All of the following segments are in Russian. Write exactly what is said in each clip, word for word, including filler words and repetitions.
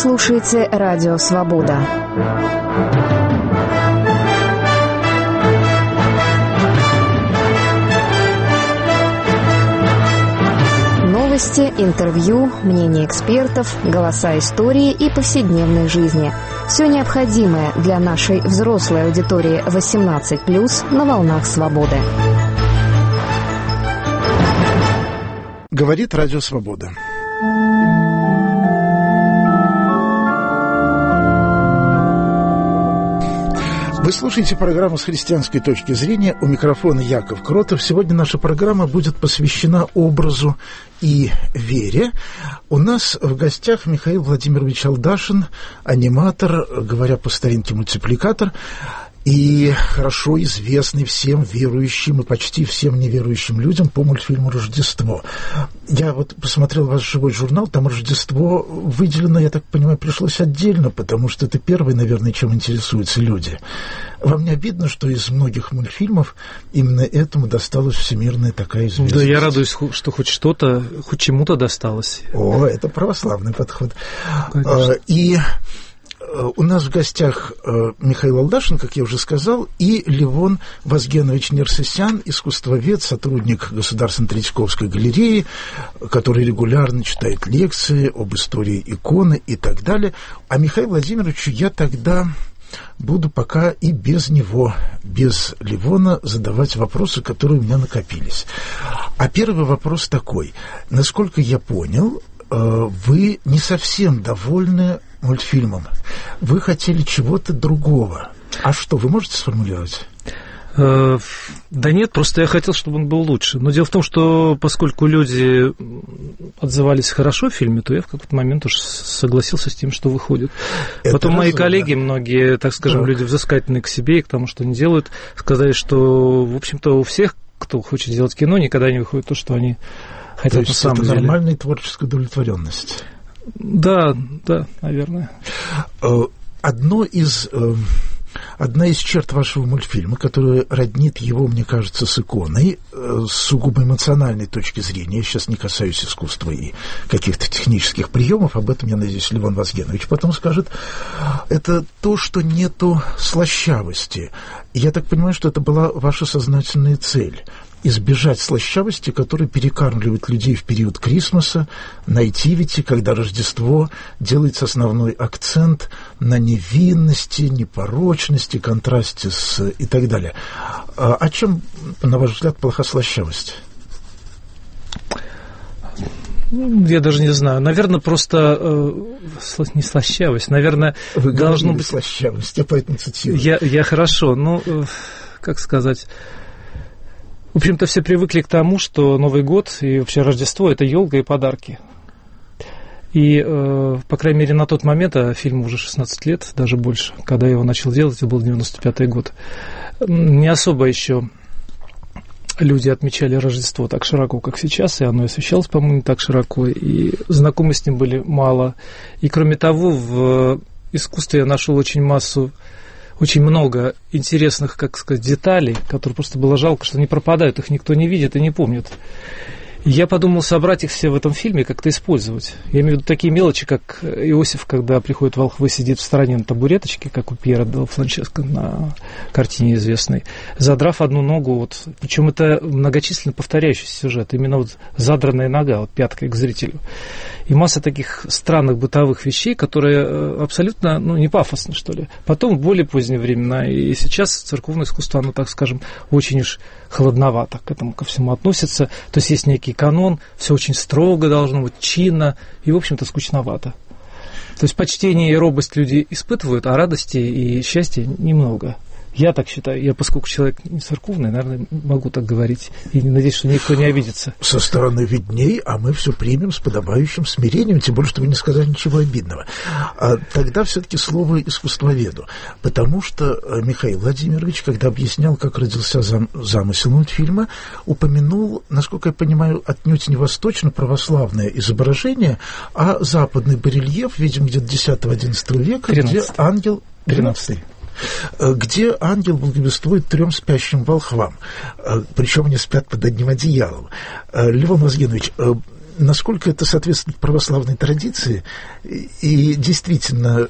слушаете Радио Свобода. Новости, интервью, мнения экспертов, голоса истории и повседневной жизни. Все необходимое для нашей взрослой аудитории восемнадцать плюс на волнах Свободы. Говорит Радио Свобода. Вы слушаете программу «С христианской точки зрения». У микрофона Яков Кротов. Сегодня наша программа будет посвящена образу и вере. У нас в гостях Михаил Владимирович Алдашин, аниматор, говоря по старинке, мультипликатор, и хорошо известный всем верующим и почти всем неверующим людям по мультфильму «Рождество». Я вот посмотрел ваш живой журнал, там Рождество выделено, я так понимаю, пришлось отдельно, потому что это первое, наверное, чем интересуются люди. Вам не обидно, что из многих мультфильмов именно этому досталась всемирная такая известность? Да, я радуюсь, что хоть что-то, хоть чему-то досталось. О, это православный подход. Конечно. И у нас в гостях Михаил Алдашин, как я уже сказал, и Левон Вазгенович Нерсесян, искусствовед, сотрудник Государственной Третьяковской галереи, который регулярно читает лекции об истории иконы и так далее. А Михаилу Владимировичу я тогда буду пока и без него, без Левона, задавать вопросы, которые у меня накопились. А первый вопрос такой. Насколько я понял, вы не совсем довольны мультфильмом. Вы хотели чего-то другого. А что, вы можете сформулировать? Да нет, просто я хотел, чтобы он был лучше. Но дело в том, что поскольку люди отзывались хорошо в фильме, то я в какой-то момент уж согласился с тем, что выходит. Это Потом разумно. Мои коллеги, многие, так скажем, так. люди взыскательные к себе и к тому, что они делают, сказали, что, в общем-то, у всех, кто хочет делать кино, никогда не выходит то, что они хотят на самом деле. Это нормальная творческая удовлетворенность. Да, да, наверное. Одно из, одна из черт вашего мультфильма, которая роднит его, мне кажется, с иконой, с сугубо эмоциональной точки зрения, я сейчас не касаюсь искусства и каких-то технических приемов, об этом, я надеюсь, Левон Вазгенович потом скажет, это то, что нету слащавости. Я так понимаю, что это была ваша сознательная цель. Избежать слащавости, которая перекармливает людей в период Крисмаса, наитивити, когда Рождество делается основной акцент на невинности, непорочности, контрасте с и так далее. А, а чем, на ваш взгляд, плоха слащавость? Я даже не знаю. Наверное, просто э, не слащавость. Наверное, Вы должно быть слащавость, я поэтому цитирую. Я, я хорошо, ну, э, как сказать... В общем-то, все привыкли к тому, что Новый год и вообще Рождество – это елка и подарки. И, э, по крайней мере, на тот момент, а фильму уже шестнадцать лет, даже больше, когда я его начал делать, это был девяносто пятый год, не особо еще люди отмечали Рождество так широко, как сейчас, и оно освещалось, по-моему, не так широко, и знакомы с ним были мало. И, кроме того, в искусстве я нашел очень массу очень много интересных, как сказать, деталей, которые просто было жалко, что они пропадают, их никто не видит и не помнит. И я подумал собрать их все в этом фильме, как-то использовать. Я имею в виду такие мелочи, как Иосиф, когда приходит волхвы, сидит в стороне на табуреточке, как у Пьера де Франческо на картине известной, задрав одну ногу, вот, причем это многочисленно повторяющийся сюжет, именно вот задранная нога, вот пяткой к зрителю. И масса таких странных бытовых вещей, которые абсолютно, ну, не пафосны, что ли. Потом в более поздние времена, и сейчас церковное искусство, оно, так скажем, очень уж холодновато к этому ко всему относится. То есть есть некий канон, все очень строго должно быть, чинно, и, в общем-то, скучновато. То есть почтение и робость люди испытывают, а радости и счастья немного. Я так считаю. Я, поскольку человек не церковный, наверное, могу так говорить. И надеюсь, что никто не обидится. Со стороны видней, а мы все примем с подобающим смирением, тем более, что вы не сказали ничего обидного. А тогда все-таки слово искусствоведу. Потому что Михаил Владимирович, когда объяснял, как родился зам, замысел мультфильма, упомянул, насколько я понимаю, отнюдь не восточно-православное изображение, а западный барельеф, видимо, где-то десятого-одиннадцатого века, тринадцатый. Где ангел... тринадцатый. Где ангел благовествует трем спящим волхвам, причем они спят под одним одеялом. Левон Вазгенович, насколько это соответствует православной традиции, и действительно...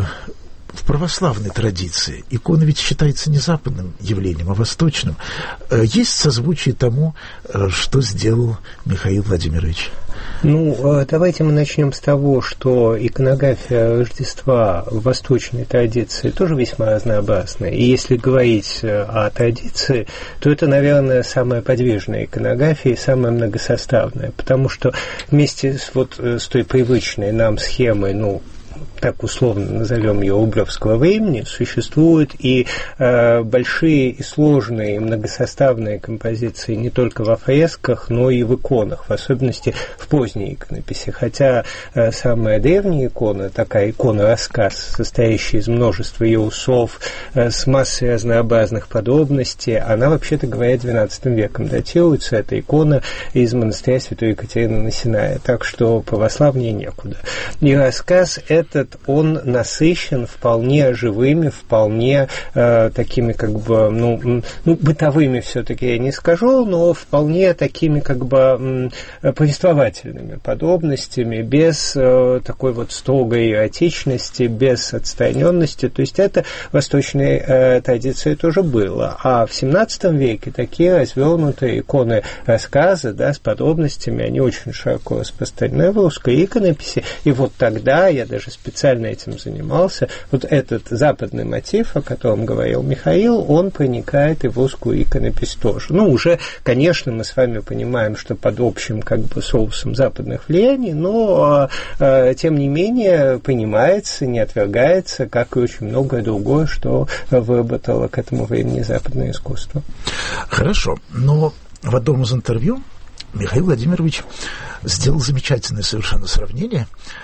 В православной традиции икона ведь считается не западным явлением, а восточным. Есть созвучие тому, что сделал Михаил Владимирович? Ну, давайте мы начнем с того, что иконография Рождества в восточной традиции тоже весьма разнообразная. И если говорить о традиции, то это, наверное, самая подвижная иконография и самая многосоставная, потому что вместе с, вот, с той привычной нам схемой, ну, так условно назовем ее рублевского времени, существуют и э, большие и сложные и многосоставные композиции не только во фресках, но и в иконах, в особенности в поздней иконописи. Хотя э, самая древняя икона, такая икона-рассказ, состоящая из множества ее усов, э, с массой разнообразных подробностей, она, вообще-то говоря, двенадцатым веком датируется. Это икона из монастыря Святой Екатерины на Синае. Так что православнее некуда. И рассказ этот, он насыщен вполне живыми, вполне э, такими как бы, ну, ну бытовыми все-таки я не скажу, но вполне такими как бы э, повествовательными подробностями, без э, такой вот строгой эротичности, без отстраненности. То есть это в восточной э, традиции тоже было. А в семнадцатом веке такие развернутые иконы рассказа, да, с подробностями, они очень широко распространены в русской иконописи. И вот тогда я даже специально этим занимался. Вот этот западный мотив, о котором говорил Михаил, он проникает и в русскую иконопись тоже. Ну, уже, конечно, мы с вами понимаем, что под общим как бы соусом западных влияний, но, э, тем не менее, понимается, не отвергается, как и очень многое другое, что выработало к этому времени западное искусство. Хорошо, но в одном из интервью Михаил Владимирович сделал замечательное совершенно сравнение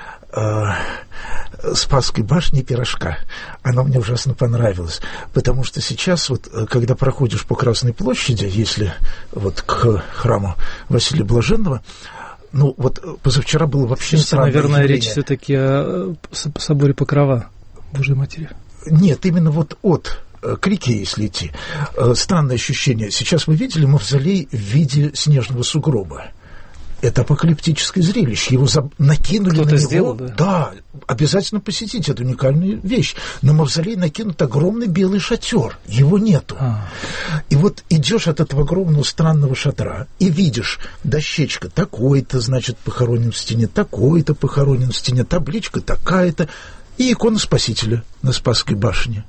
Спасской башни и пирожка. Она мне ужасно понравилась, потому что сейчас, вот, когда проходишь по Красной площади, если вот к храму Василия Блаженного, ну, вот позавчера было вообще Слушайте, странное наверное, явление. речь все-таки о соборе Покрова Божьей Матери. Нет, именно вот от Крики, если идти. Странное ощущение. Сейчас вы видели мавзолей в виде снежного сугроба. Это апокалиптическое зрелище. Его за... накинули Кто-то на него. сделал, да? Да, обязательно посетите эту уникальную вещь. На мавзолей накинут огромный белый шатер. Его нету. А. И вот идешь от этого огромного странного шатра и видишь дощечка такой-то, значит, похоронен в стене, такой-то похоронен в стене, табличка такая-то. И икона Спасителя на Спасской башне.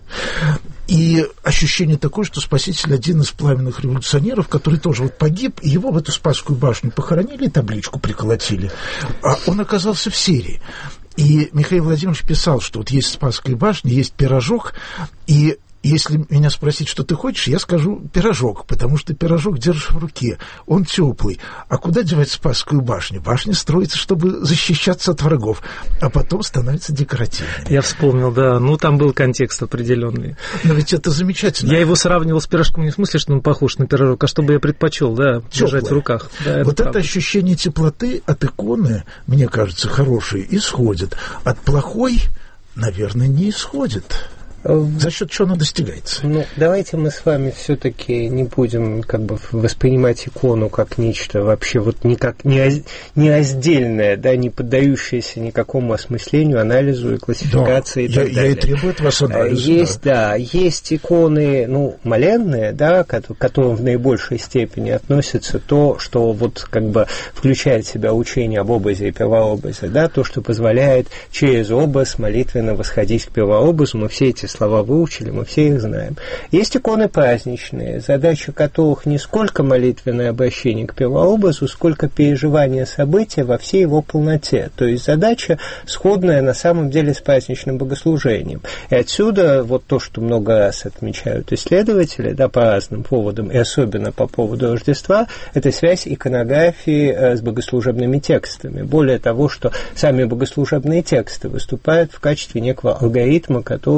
И ощущение такое, что Спаситель один из пламенных революционеров, который тоже вот погиб, и его в эту Спасскую башню похоронили и табличку приколотили. А он оказался в серии. И Михаил Владимирович писал, что вот есть Спасская башня, есть пирожок, и если меня спросить, что ты хочешь, я скажу пирожок, потому что пирожок держишь в руке, он теплый. А куда девать Спасскую башню? Башня строится, чтобы защищаться от врагов, а потом становится декоративной. Я вспомнил, да, ну там был контекст определенный. Но ведь это замечательно. Я его сравнивал с пирожком не в смысле, что он похож на пирожок, а чтобы я предпочел, да, держать в руках. Да, вот это это ощущение теплоты от иконы, мне кажется, хорошее, исходит. От плохой, наверное, не исходит. За счет чего оно достигается? Ну, давайте мы с вами все-таки не будем как бы воспринимать икону как нечто вообще вот никак не, не раздельное, да, не поддающееся никакому осмыслению, анализу и классификации. Да, и так я, далее. Я и требую от вас анализа. Есть, да. да, есть иконы, ну, моленные, да, к которым в наибольшей степени относится то, что вот как бы включает в себя учение об образе и первообразе, да, то, что позволяет через образ молитвенно восходить к первообразу. Мы все эти слова выучили, мы все их знаем. Есть иконы праздничные, задача которых не сколько молитвенное обращение к первообразу, сколько переживание события во всей его полноте. То есть задача сходная на самом деле с праздничным богослужением. И отсюда вот то, что много раз отмечают исследователи, да, по разным поводам, и особенно по поводу Рождества, это связь иконографии с богослужебными текстами. Более того, что сами богослужебные тексты выступают в качестве некого алгоритма, который иконография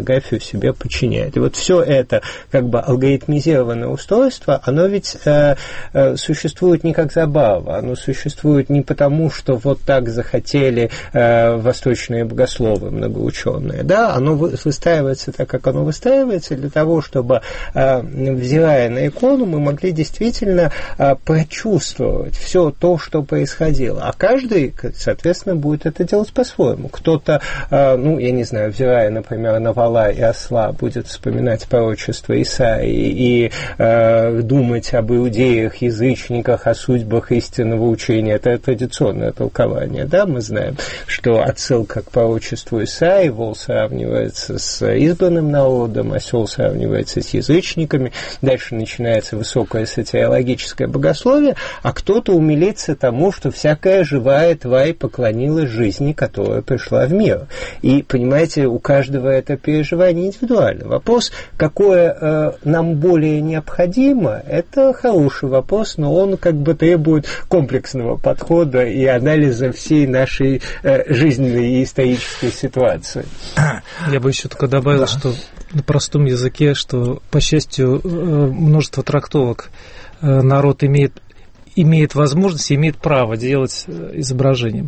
иконографию себе подчиняет. И вот все это как бы алгоритмизированное устройство, оно ведь э, э, существует не как забава, оно существует не потому, что вот так захотели э, восточные богословы, многоученые, да, оно выстраивается так, как оно выстраивается, для того, чтобы, э, взирая на икону, мы могли действительно э, прочувствовать все то, что происходило. А каждый, соответственно, будет это делать по-своему. Кто-то, э, ну, я не знаю, взирая, например, на вола и осла, будет вспоминать пророчество Исаии и э, думать об иудеях, язычниках, о судьбах истинного учения. Это традиционное толкование, да, мы знаем, что отсылка к пророчеству Исаии, вол сравнивается с избранным народом, осел сравнивается с язычниками, дальше начинается высокое сатиологическое богословие, а кто-то умилится тому, что всякая живая тварь поклонилась жизни, которая пришла в мир. И, понимаете, у каждого это переживание индивидуально. Вопрос, какое э, нам более необходимо, это хороший вопрос, но он как бы требует комплексного подхода и анализа всей нашей э, жизненной и исторической ситуации. Я бы еще только добавил, да. что на простом языке, что, по счастью, множество трактовок народ имеет, имеет возможность, имеет право делать изображением.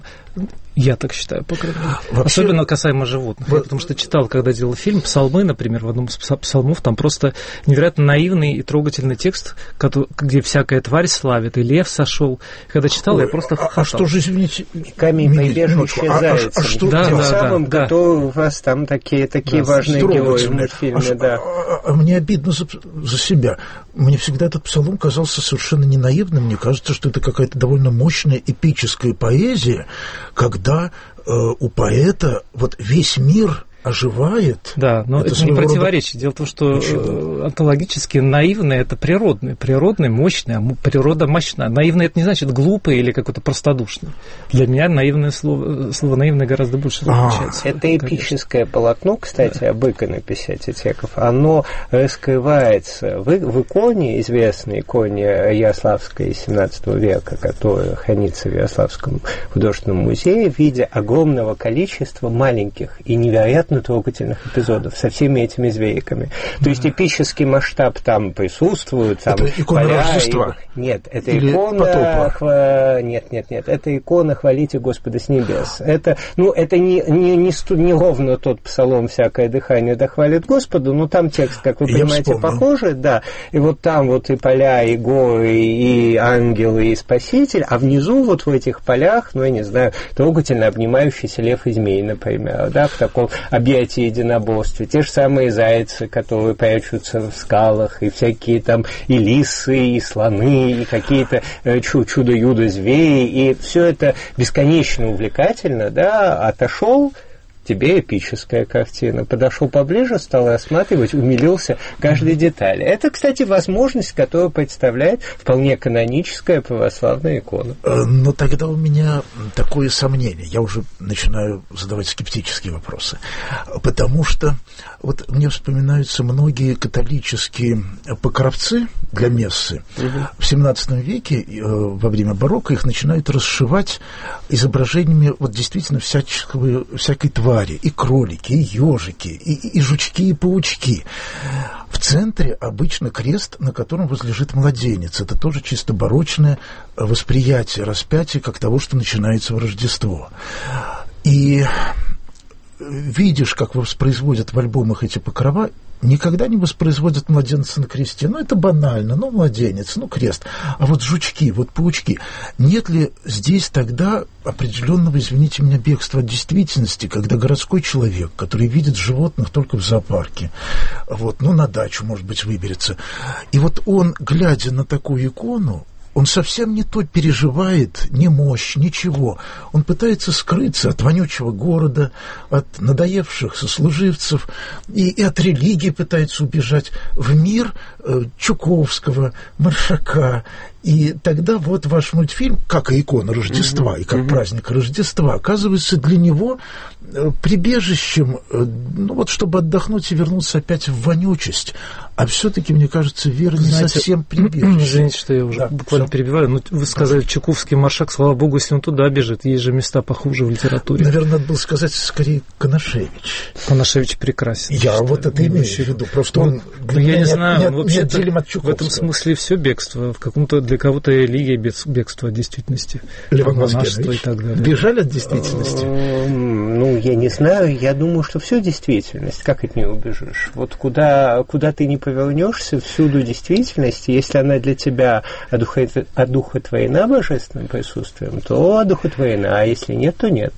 Я так считаю, по крайней мере. Вообще, особенно касаемо животных. Вот, я потому что читал, когда делал фильм «Псалмы», например, в одном из псалмов, там просто невероятно наивный и трогательный текст, где всякая тварь славит, и лев сошел. Когда читал, ой, я просто хохотал. А что же, извините, камень прибежище зайцем. А, а что да, тем да, самым да, готовы да. у вас там такие, такие да, важные герои в мультфильме. А, да. а, а, а мне обидно за, за себя. Мне всегда этот псалом казался совершенно не наивным. Мне кажется, что это какая-то довольно мощная эпическая поэзия, когда э, у поэта вот весь мир оживает. Да, но это, это не противоречит. Рода... Дело в том, что Почему? онтологически наивное – это природное. Природное – мощное, а природа мощная. Наивное – это не значит глупое или какое-то простодушное. Для меня наивное слово, слово наивное гораздо больше заключается. А, это эпическое конечно. полотно, кстати, да. об иконописи Тетеков, оно раскрывается в, в иконе, известной иконе Ярославской семнадцатого века, которая хранится в Ярославском художественном музее, в виде огромного количества маленьких и невероятно трогательных эпизодов со всеми этими звериками. То есть эпический масштаб там присутствует. Там это икона поля, Рождества? И... Нет, это Или икона... Хва... Нет, нет, нет. Это икона «Хвалите Господа с небес». Это, ну, это не, не, не, сту... не ровно тот псалом «Всякое дыхание да хвалит Господу», но там текст, как вы понимаете, похожий, да. И вот там вот и поля, и горы, и ангелы, и Спаситель, а внизу вот в этих полях, ну, я не знаю, трогательно обнимающийся лев и змей, например, да, в таком объятия единоборстве, те же самые зайцы, которые прячутся в скалах, и всякие там и лисы, и слоны, и какие-то э, чудо-юдо звери, и все это бесконечно увлекательно, да, отошел, тебе эпическая картина. Подошел поближе, стал рассматривать, умилился каждой детали. Это, кстати, возможность, которую представляет вполне каноническая православная икона. Но тогда у меня такое сомнение. Я уже начинаю задавать скептические вопросы. Потому что вот мне вспоминаются многие католические покровцы для мессы. Угу. В семнадцатом веке во время барокко их начинают расшивать изображениями вот действительно всяческого, всякой твари. И кролики, и ежики, и, и жучки, и паучки. В центре обычно крест, на котором возлежит младенец. Это тоже чисто барочное восприятие распятия, как того, что начинается в Рождество. И видишь, как воспроизводят в альбомах эти покрова, никогда не воспроизводят младенца на кресте. Ну, это банально. Ну, младенец, ну, крест. А вот жучки, вот паучки. Нет ли здесь тогда определенного, извините меня, бегства от действительности, когда городской человек, который видит животных только в зоопарке, вот, ну, на дачу, может быть, выберется, и вот он, глядя на такую икону, он совсем не то переживает, ни мощь, ничего. Он пытается скрыться от вонючего города, от надоевших сослуживцев, и, и от религии пытается убежать в мир э, Чуковского, Маршака И тогда вот ваш мультфильм, как и икона Рождества, mm-hmm. и как mm-hmm. праздник Рождества, оказывается для него прибежищем, ну вот чтобы отдохнуть и вернуться опять в вонючесть. А все-таки, мне кажется, вера не Знаете, совсем прибежище. Извините, что я уже да, буквально все. перебиваю. Но вы сказали, Чуковский маршак, слава богу, если он туда бежит. Есть же места похуже в литературе. Наверное, надо было сказать скорее Конашевич. Конашевич прекрасен. Я считаю, вот это имею в виду. Просто он, он для я меня не знаю, не, вообще неотделим от Чуковского. В этом смысле все бегство. В каком-то, для кого-то религия бегство от действительности. Левон Москевич. Бежали от действительности? Ну, я не знаю. Я думаю, что все действительность. Как от нее убежишь? Вот куда, куда ты не повернешься, всюду действительность. Если она для тебя одухотворена божественным присутствием, то одухотворена, а если нет, то нет.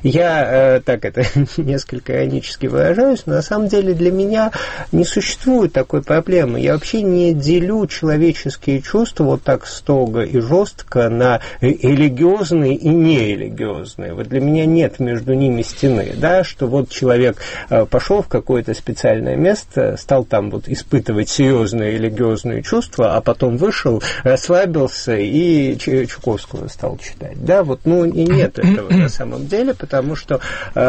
Я э, так это несколько иронически выражаюсь, но на самом деле для меня не существует такой проблемы. Я вообще не делю человеческие чувства вот так строго и жестко на религиозные и нерелигиозные. Вот для меня нет между ними стены, да, что вот человек э, пошел в какое-то специальное место, стал там вот испытывать серьезные религиозные чувства, а потом вышел, расслабился и Чуковского стал читать. Да, вот, ну, и нет этого на самом деле, потому что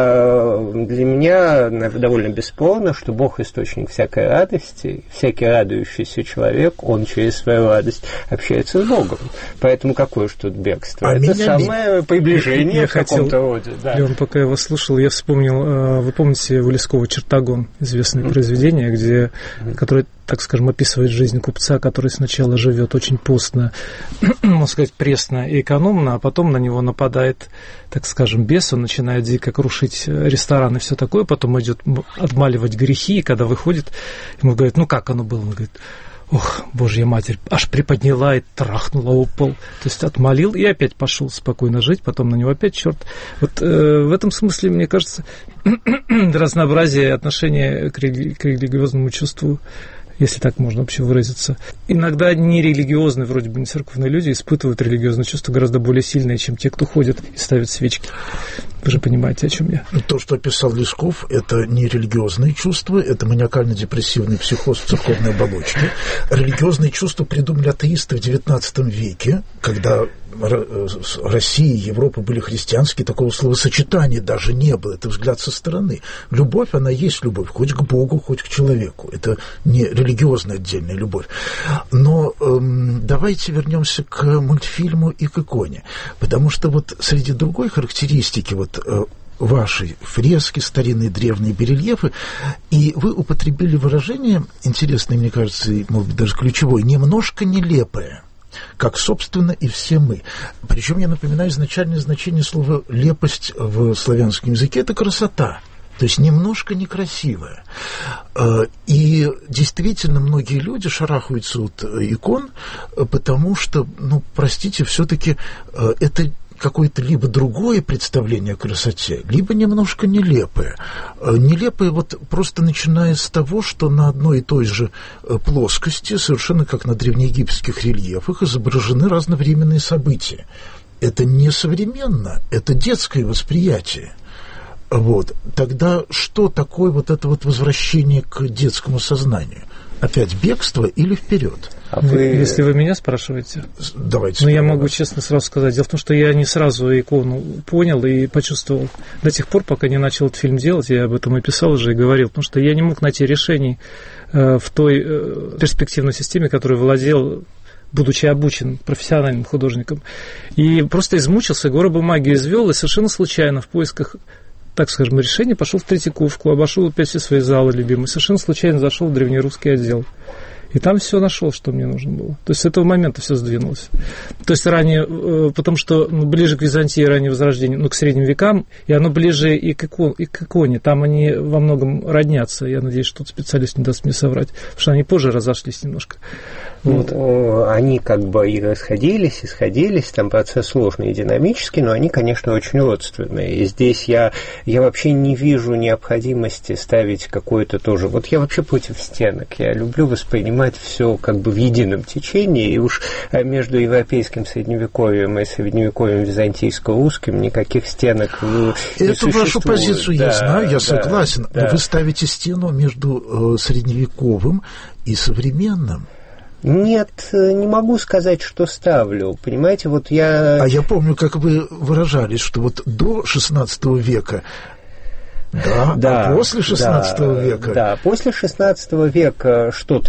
э, для меня довольно бесспорно, что Бог — источник всякой радости, всякий радующийся человек, он через свою радость общается с Богом. Поэтому какое же тут бегство? А это самое ми... приближение я в каком-то роде. Да. Леон, пока я вас слушал, я вспомнил, вы помните у Лескова «Чертогон», известное mm-hmm. произведение, где, mm-hmm. которое, так скажем, описывает жизнь купца, который сначала живет очень постно, можно сказать, пресно и экономно, а потом на него нападает, так скажем, бес, он начинает дико крушить рестораны и все такое, потом идет отмаливать грехи, и когда выходит, ему говорят, ну как оно было? Он говорит, ох, Божья Матерь, аж приподняла и трахнула об пол. То есть отмолил и опять пошел спокойно жить, потом на него опять черт. Вот э, в этом смысле, мне кажется, разнообразие отношения к, рели- к религиозному чувству, если так можно вообще выразиться. Иногда нерелигиозные, вроде бы не церковные люди, испытывают религиозное чувство гораздо более сильное, чем те, кто ходит и ставит свечки. Вы же понимаете, о чем я. То, что описал Лесков, это не религиозные чувства, это маниакально-депрессивный психоз в церковной оболочке. Религиозные чувства придумали атеисты в девятнадцатом веке, когда Россия и Европа были христианские, такого словосочетания даже не было, это взгляд со стороны. Любовь, она есть любовь, хоть к Богу, хоть к человеку. Это не религиозная отдельная любовь. Но эм, давайте вернемся к мультфильму и к иконе, потому что вот среди другой характеристики вот э, ваши фрески, старинные древние барельефы, и вы употребили выражение, интересное, мне кажется, и, может быть, даже ключевое, немножко нелепое, как, собственно, и все мы. Причем я напоминаю изначальное значение слова «лепость» в славянском языке – это красота. То есть немножко некрасивая. И действительно многие люди шарахаются от икон, потому что, ну, простите, все-таки это какое-то либо другое представление о красоте, либо немножко нелепое. Нелепое вот просто начиная с того, что на одной и той же плоскости, совершенно как на древнеегипетских рельефах, изображены разновременные события. Это не современно, это детское восприятие. Вот. Тогда что такое вот это вот возвращение к детскому сознанию? Опять бегство или вперед? А вы... Если вы меня спрашиваете, давайте. Ну, я могу честно сразу сказать. Дело в том, что я не сразу икону понял и почувствовал. До тех пор, пока не начал этот фильм делать, я об этом и писал уже и говорил, потому что я не мог найти решений э, в той э, перспективной системе, которой владел, будучи обучен профессиональным художником. И просто измучился, горы бумаги извел, и совершенно случайно в поисках, так скажем, решения пошел в Третьяковку, обошел опять все свои залы любимые, совершенно случайно зашел в древнерусский отдел. И там все нашел, что мне нужно было. То есть с этого момента все сдвинулось. То есть ранее, потому что ну, ближе к Византии, ранее Возрождению, ну, к средним векам, и оно ближе и к, икон, и к иконе. Там они во многом роднятся. Я надеюсь, что тут специалист не даст мне соврать, потому что они позже разошлись немножко. Вот. Ну, они как бы и расходились, и сходились, там процесс сложный и динамический, но они, конечно, очень родственные. И здесь я, я вообще не вижу необходимости ставить какое-то тоже... Вот я вообще против стенок. Я люблю воспринимать все как бы в едином течении, и уж между европейским средневековьем и средневековьем византийско-русским никаких стенок не, не Эту существует. Вашу позицию да, я знаю, я да, согласен. Да. Но вы ставите стену между э, средневековым и современным. Нет, не могу сказать, что ставлю. Понимаете, вот я... А я помню, как вы выражались, что вот до шестнадцатого века... Да, да, а после шестнадцатого да, века? Да, после шестнадцатого века что-то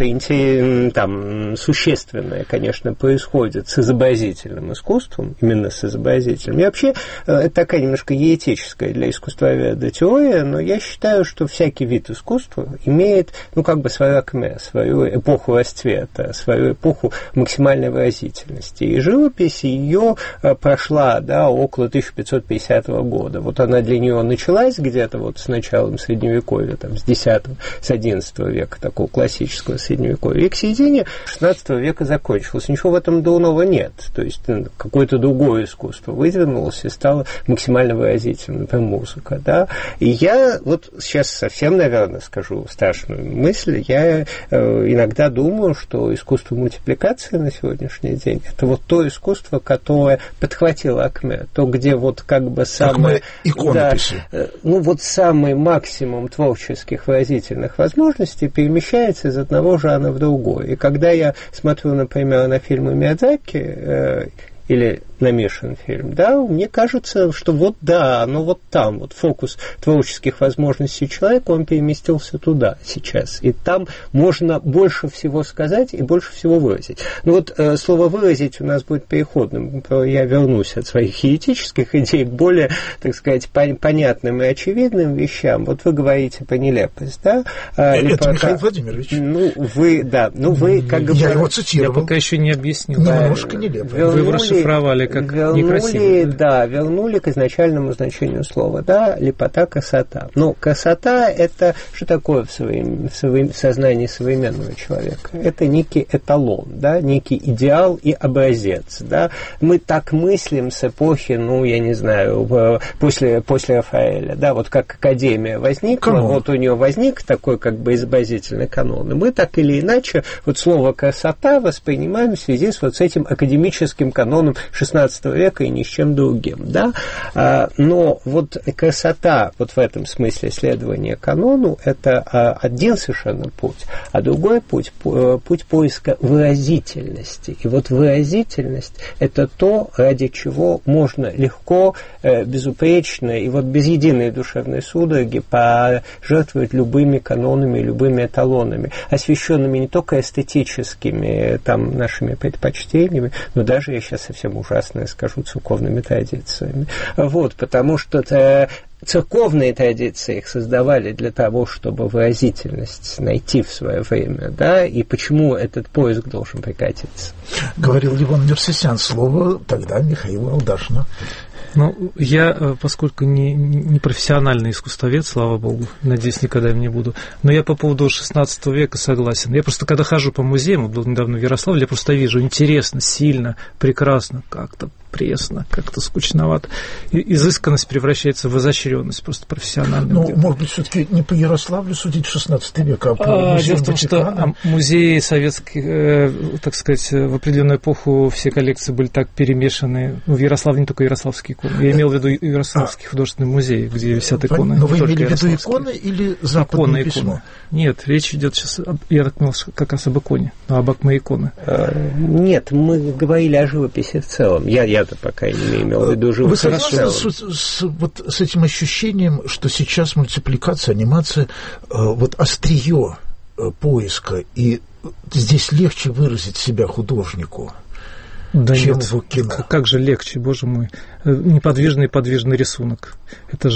там существенное, конечно, происходит с изобразительным искусством, именно с изобразительным. И вообще, это такая немножко еретическая для искусствоведа теория, но я считаю, что всякий вид искусства имеет, ну, как бы свою акме, свою эпоху расцвета, свою эпоху максимальной выразительности. И живопись ее прошла, да, около тысяча пятьсот пятидесятого года. Вот она для нее началась где-то вот с началом Средневековья, там, с десятого, с одиннадцатого века, такого классического Средневековья, и к середине шестнадцатого века закончилось. Ничего в этом дурного нет. То есть какое-то другое искусство выдвинулось и стало максимально выразительным, например, музыка. Да? И я вот сейчас совсем, наверное, скажу страшную мысль. Я э, иногда думаю, что искусство мультипликации на сегодняшний день – это вот то искусство, которое подхватило акме, то, где вот как бы самое... иконописи. Да, ну, вот самый максимум творческих выразительных возможностей перемещается из одного жанра в другой. И когда я смотрю, например, на фильмы Миядзаки э, или намешан фильм, да, мне кажется, что вот да, но вот там вот фокус творческих возможностей человека, он переместился туда сейчас, и там можно больше всего сказать и больше всего выразить. Ну вот э, слово «выразить» у нас будет переходным, я вернусь от своих еретических идей к более, так сказать, пон- понятным и очевидным вещам. Вот вы говорите про нелепость, да? Это Лепота... Михаил Владимирович. Ну, вы, да, ну вы как бы... Я его цитировал. Я пока еще не объяснил. Немножко нелепо. Вы его расшифровали как некрасиво. Да, вернули к изначальному значению слова, да, лепота, красота. Но красота – это что такое в, своем, в, своем, в сознании современного человека? Это некий эталон, да, некий идеал и образец, да. Мы так мыслим с эпохи, ну, я не знаю, после, после Рафаэля, да, вот как академия возникла, канон. Вот у нее возник такой как бы изобразительный канон, и мы так или иначе вот слово красота воспринимаем в связи с вот с этим академическим каноном шестнадцатого века и ни с чем другим, да, но вот красота вот в этом смысле следования канону – это один совершенно путь, а другой путь – путь поиска выразительности, и вот выразительность – это то, ради чего можно легко, безупречно и вот без единой душевной судороги пожертвовать любыми канонами, любыми эталонами, освещенными не только эстетическими там нашими предпочтениями, но даже, я сейчас совсем ужасное скажу, церковными традициями. Вот, потому что церковные традиции их создавали для того, чтобы выразительность найти в свое время, да, и почему этот поиск должен прекратиться. Говорил Левон Нерсисян, слово тогда Михаилу Алдашину. Ну, я, поскольку не, не профессиональный искусствовед, слава богу, надеюсь, никогда им не буду, но я по поводу шестнадцатого века согласен. Я просто, когда хожу по музеям, был недавно в Ярославле, я просто вижу интересно, сильно, прекрасно, как-то пресно, как-то скучновато. И изысканность превращается в изощренность, просто профессиональную. Ну, может быть, все-таки не по Ярославлю судить шестнадцатый век, а по а, дело в том, что музеи советских, э, так сказать, в определенную эпоху все коллекции были так перемешаны. В Ярославле не только ярославские иконы. Я имел в виду Ярославский а, художественный музей, где висят иконы. Но вы имели в виду иконы или западное иконы, письмо? Иконы. Нет, речь идет сейчас, я так понял, как раз об иконе, об акме иконы. Нет, мы говорили о живописи в целом. Я, я это пока не имел в виду живопись. Вы согласны с, с, вот, с этим ощущением, что сейчас мультипликация, анимация, вот острие поиска, и здесь легче выразить себя художнику? Да чем нет, в кино. Как же легче, боже мой. Неподвижный подвижный рисунок. Это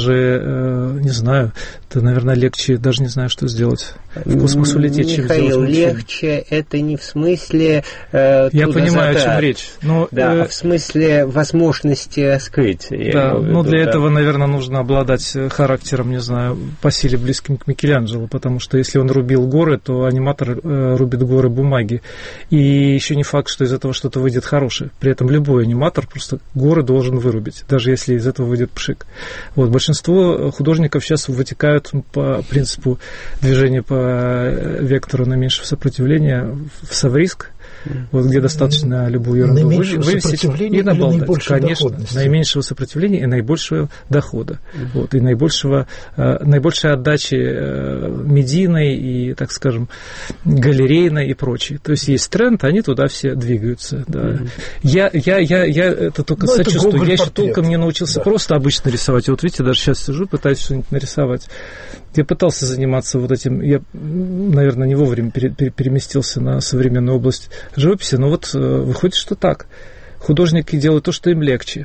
же, не знаю, это, наверное, легче, даже не знаю, что сделать. В космос улететь, чем сделать Михаил, легче это не в смысле... Э, Я понимаю, затрат, о чем речь. Но, да, э, а в смысле возможности раскрытия. Да, но для да. этого, наверное, нужно обладать характером, не знаю, по силе близким к Микеланджело, потому что если он рубил горы, то аниматор э, рубит горы бумаги. И еще не факт, что из этого что-то выйдет хорошее. При этом любой аниматор просто горы должен вырубить, даже если из этого выйдет пшик. Вот, большинство художников сейчас вытекают по принципу движения по вектору наименьшего сопротивления в Савриск, вот где достаточно любую ерунду наименьшего сопротивления и наболтать. Наибольшего Конечно, доходности. наименьшего сопротивления и наибольшего дохода. Mm-hmm. Вот, и наибольшего, э, наибольшей отдачи э, медийной и, так скажем, галерейной и прочей. То есть есть тренд, они туда все двигаются. Да. Mm-hmm. Я, я, я, я это только ну, сочувствую. Это я еще толком не научился да. просто обычно рисовать. И вот видите, даже сейчас сижу, пытаюсь что-нибудь нарисовать. Я пытался заниматься вот этим. Я, наверное, не вовремя пере, пере, переместился на современную область живописи, но вот э, выходит, что так. Художники делают то, что им легче.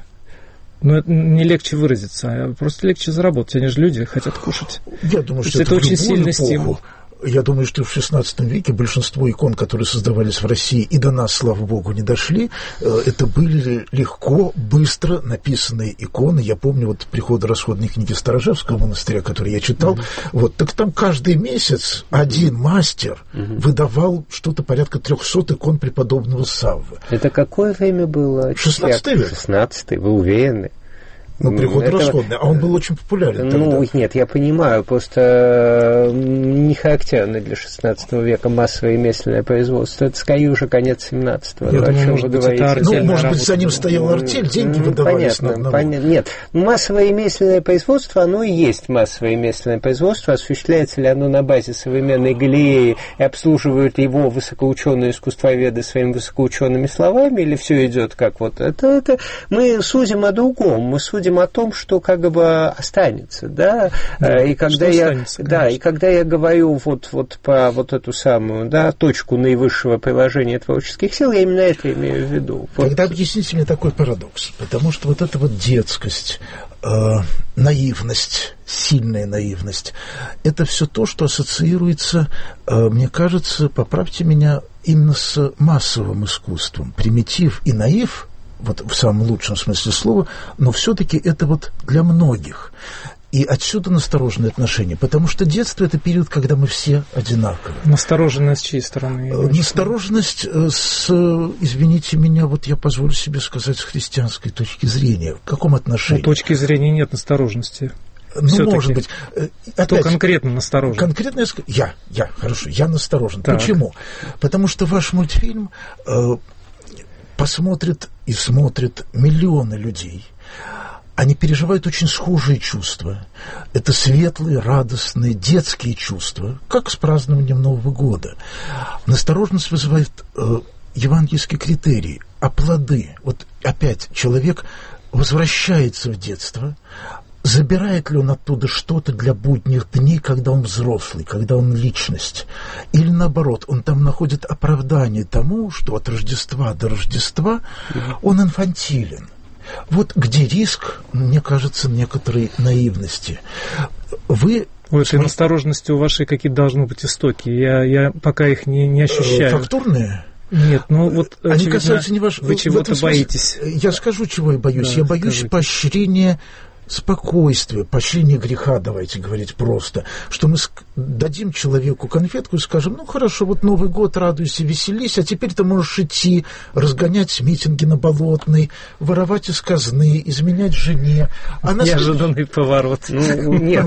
Но не легче выразиться, а просто легче заработать. Они же люди, хотят кушать. Я думаю, что это, это очень сильный эпоху, стимул. Я думаю, что в шестнадцатом веке большинство икон, которые создавались в России и до нас, слава богу, не дошли, это были легко, быстро написанные иконы. Я помню вот приходо-расходные книги Сторожевского монастыря, которые я читал. Mm-hmm. Вот, так там каждый месяц один мастер mm-hmm. выдавал что-то порядка трехсот икон преподобного Саввы. Это какое время было? шестнадцатый век. шестнадцатый, вы уверены? Ну, приход это... расходный, а он был очень популярен тогда. Ну, нет, я понимаю, просто не характерно для шестнадцатого века массовое ремесленное производство. Это скорее уже конец семнадцатого. Я думаю, о чем может вы быть, говорите? Ну, может быть, за ним стояла артель, деньги ну, выдавались понятно, на одного. Понятно. Нет, массовое ремесленное производство, оно и есть массовое ремесленное производство. Осуществляется ли оно на базе современной галереи и обслуживают его высокоученые искусствоведы своими высокоучеными словами, или все идет как вот это, это? Мы судим о другом, мы судим о том, что как бы останется, да, да и когда я, да, и когда я говорю вот вот по вот эту самую, да, точку наивысшего приложения творческих сил, я именно это имею в виду. Вот. Тогда объясните мне такой парадокс, потому что вот эта вот детскость, э, наивность, сильная наивность, это все то, что ассоциируется, э, мне кажется, поправьте меня, именно с массовым искусством. Примитив и наив, вот в самом лучшем смысле слова, но все-таки это вот для многих. И отсюда настороженное отношение, потому что детство – это период, когда мы все одинаковы. Настороженность с чьей стороны? Настороженность с, извините меня, вот я позволю себе сказать, с христианской точки зрения. В каком отношении? С точки зрения нет настороженности. Ну, всё-таки. Может быть. Опять, кто конкретно насторожен? Конкретно я, я, я, хорошо, я насторожен. Так. Почему? Потому что ваш мультфильм э, посмотрит и смотрят миллионы людей. Они переживают очень схожие чувства. Это светлые, радостные, детские чувства, как с празднованием Нового года. Настороженность вызывает э, евангельский критерий, а плоды. Вот опять человек возвращается в детство. Забирает ли он оттуда что-то для будних дней, когда он взрослый, когда он личность? Или наоборот, он там находит оправдание тому, что от Рождества до Рождества он инфантилен. Вот где риск, мне кажется, некоторой наивности. Вы... У этой смотри... настороженности у вашей какие-то должны быть истоки. Я, я пока их не, не ощущаю. Фактурные? Нет, ну вот, они очевидно, касаются не вашего... Вы чего-то боитесь. Я скажу, чего я боюсь. Да, я боюсь скажите. Поощрения... спокойствие, поощрение греха, давайте говорить просто, что мы дадим человеку конфетку и скажем, ну хорошо, вот Новый год, радуйся, веселись, а теперь ты можешь идти, разгонять митинги на Болотной, воровать из казны, изменять жене. А Неожиданный поворот. Нет,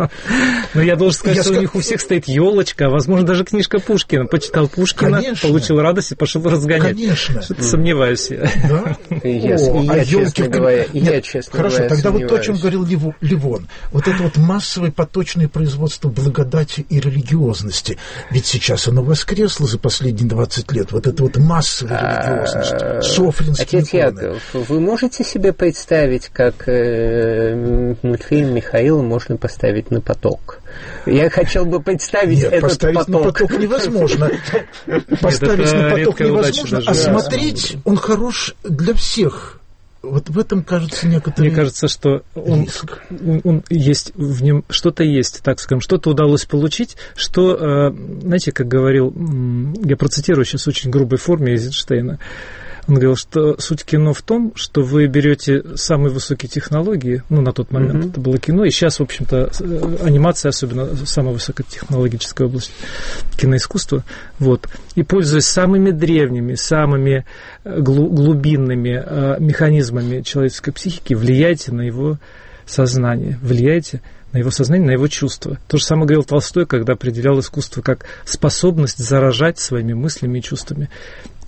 но я должен сказать, что у них у всех стоит елочка, возможно, даже книжка Пушкина. Почитал Пушкина, получил радость и пошел разгонять. Конечно. Что-то сомневаюсь я. Да? Я, честно говоря, я, честно говоря, хорошо, тогда вот то, о чем говорил Левон, вот это вот массовое поточное производство благодати и религиозности. Ведь сейчас оно воскресло за последние двадцать лет. Вот это вот массовая религиозность. Софринские Отец Яков, вы можете себе представить, как э, мультфильм Михаила можно поставить на поток? Я хотел бы представить Нет, этот поставить поток. на поток невозможно. Поставить на поток невозможно, а смотреть он хорош для всех. Вот в этом, кажется, некоторый Мне кажется, что он, он, он есть, в нем что-то есть, так скажем, что-то удалось получить, что, знаете, как говорил, я процитирую сейчас в очень грубой форме Эйзенштейна, он говорил, что суть кино в том, что вы берете самые высокие технологии, ну, на тот момент mm-hmm. это было кино, и сейчас, в общем-то, анимация, особенно самая высокотехнологическая область киноискусства, вот, и пользуясь самыми древними, самыми глубинными механизмами человеческой психики, влияете на его сознание, влияете на его сознание, на его чувства. То же самое говорил Толстой, когда определял искусство как способность заражать своими мыслями и чувствами.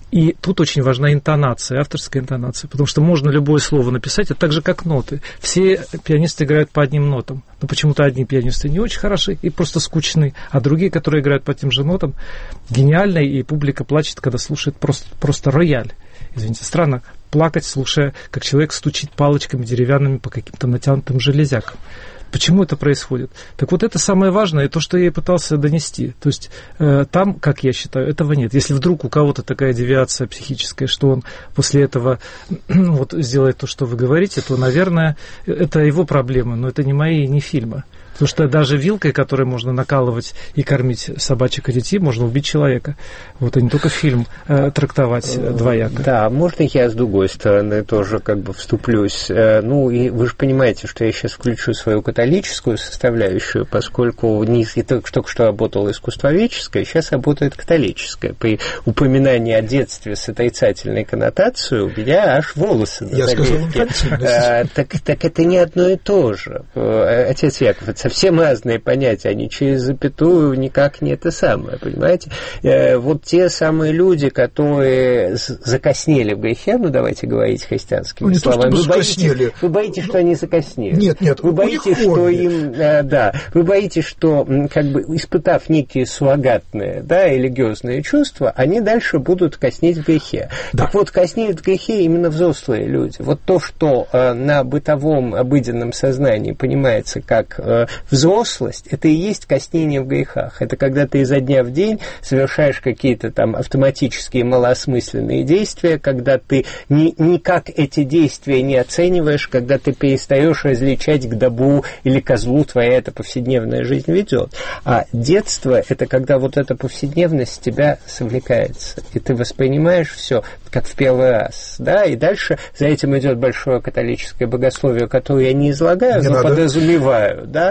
И тут очень важна интонация, авторская интонация, потому что можно любое слово написать, это так же, как ноты. Все пианисты играют по одним нотам, но почему-то одни пианисты не очень хороши и просто скучны, а другие, которые играют по тем же нотам, гениальные, и публика плачет, когда слушает просто, просто рояль. Извините, странно плакать, слушая, как человек стучит палочками деревянными по каким-то натянутым железякам. Почему это происходит? Так вот, это самое важное, и то, что я и пытался донести. То есть э, там, как я считаю, этого нет. Если вдруг у кого-то такая девиация психическая, что он после этого вот, сделает то, что вы говорите, то, наверное, это его проблемы, но это не мои, не фильмы. Потому что даже вилкой, которой можно накалывать и кормить собачек и детей, можно убить человека. Вот, а не только фильм э, трактовать э, двояко. Да, можно я с другой стороны тоже как бы вступлюсь? Ну, и вы же понимаете, что я сейчас включу свою католическую составляющую, поскольку не только, только что работала искусствоведческая, сейчас работает католическая. При упоминании о детстве с отрицательной коннотацией у меня аж волосы на я загривке. А, так, так это не одно и то же. Отец Яков, это совсем разные понятия, они через запятую никак не это самое, понимаете? Вот те самые люди, которые закоснели в грехе, ну давайте говорить христианскими ну, не словами, то, вы, боитесь, вы боитесь, что они закоснели? Нет, нет, вы боитесь, что им, да, вы боитесь, что как бы испытав некие суррогатные, да, религиозные чувства, они дальше будут коснеть в грехе. Да. Так вот, коснеют в грехе именно взрослые люди. Вот то, что на бытовом обыденном сознании понимается как взрослость, это и есть коснение в грехах. Это когда ты изо дня в день совершаешь какие-то там автоматические малоосмысленные действия, когда ты ни, никак эти действия не оцениваешь, когда ты перестаешь различать к добру или ко злу твоя эта повседневная жизнь ведет. А детство – это когда вот эта повседневность с тебя совлекается, и ты воспринимаешь все как в первый раз, да, и дальше за этим идет большое католическое богословие, которое я не излагаю, не но надо. подразумеваю, да,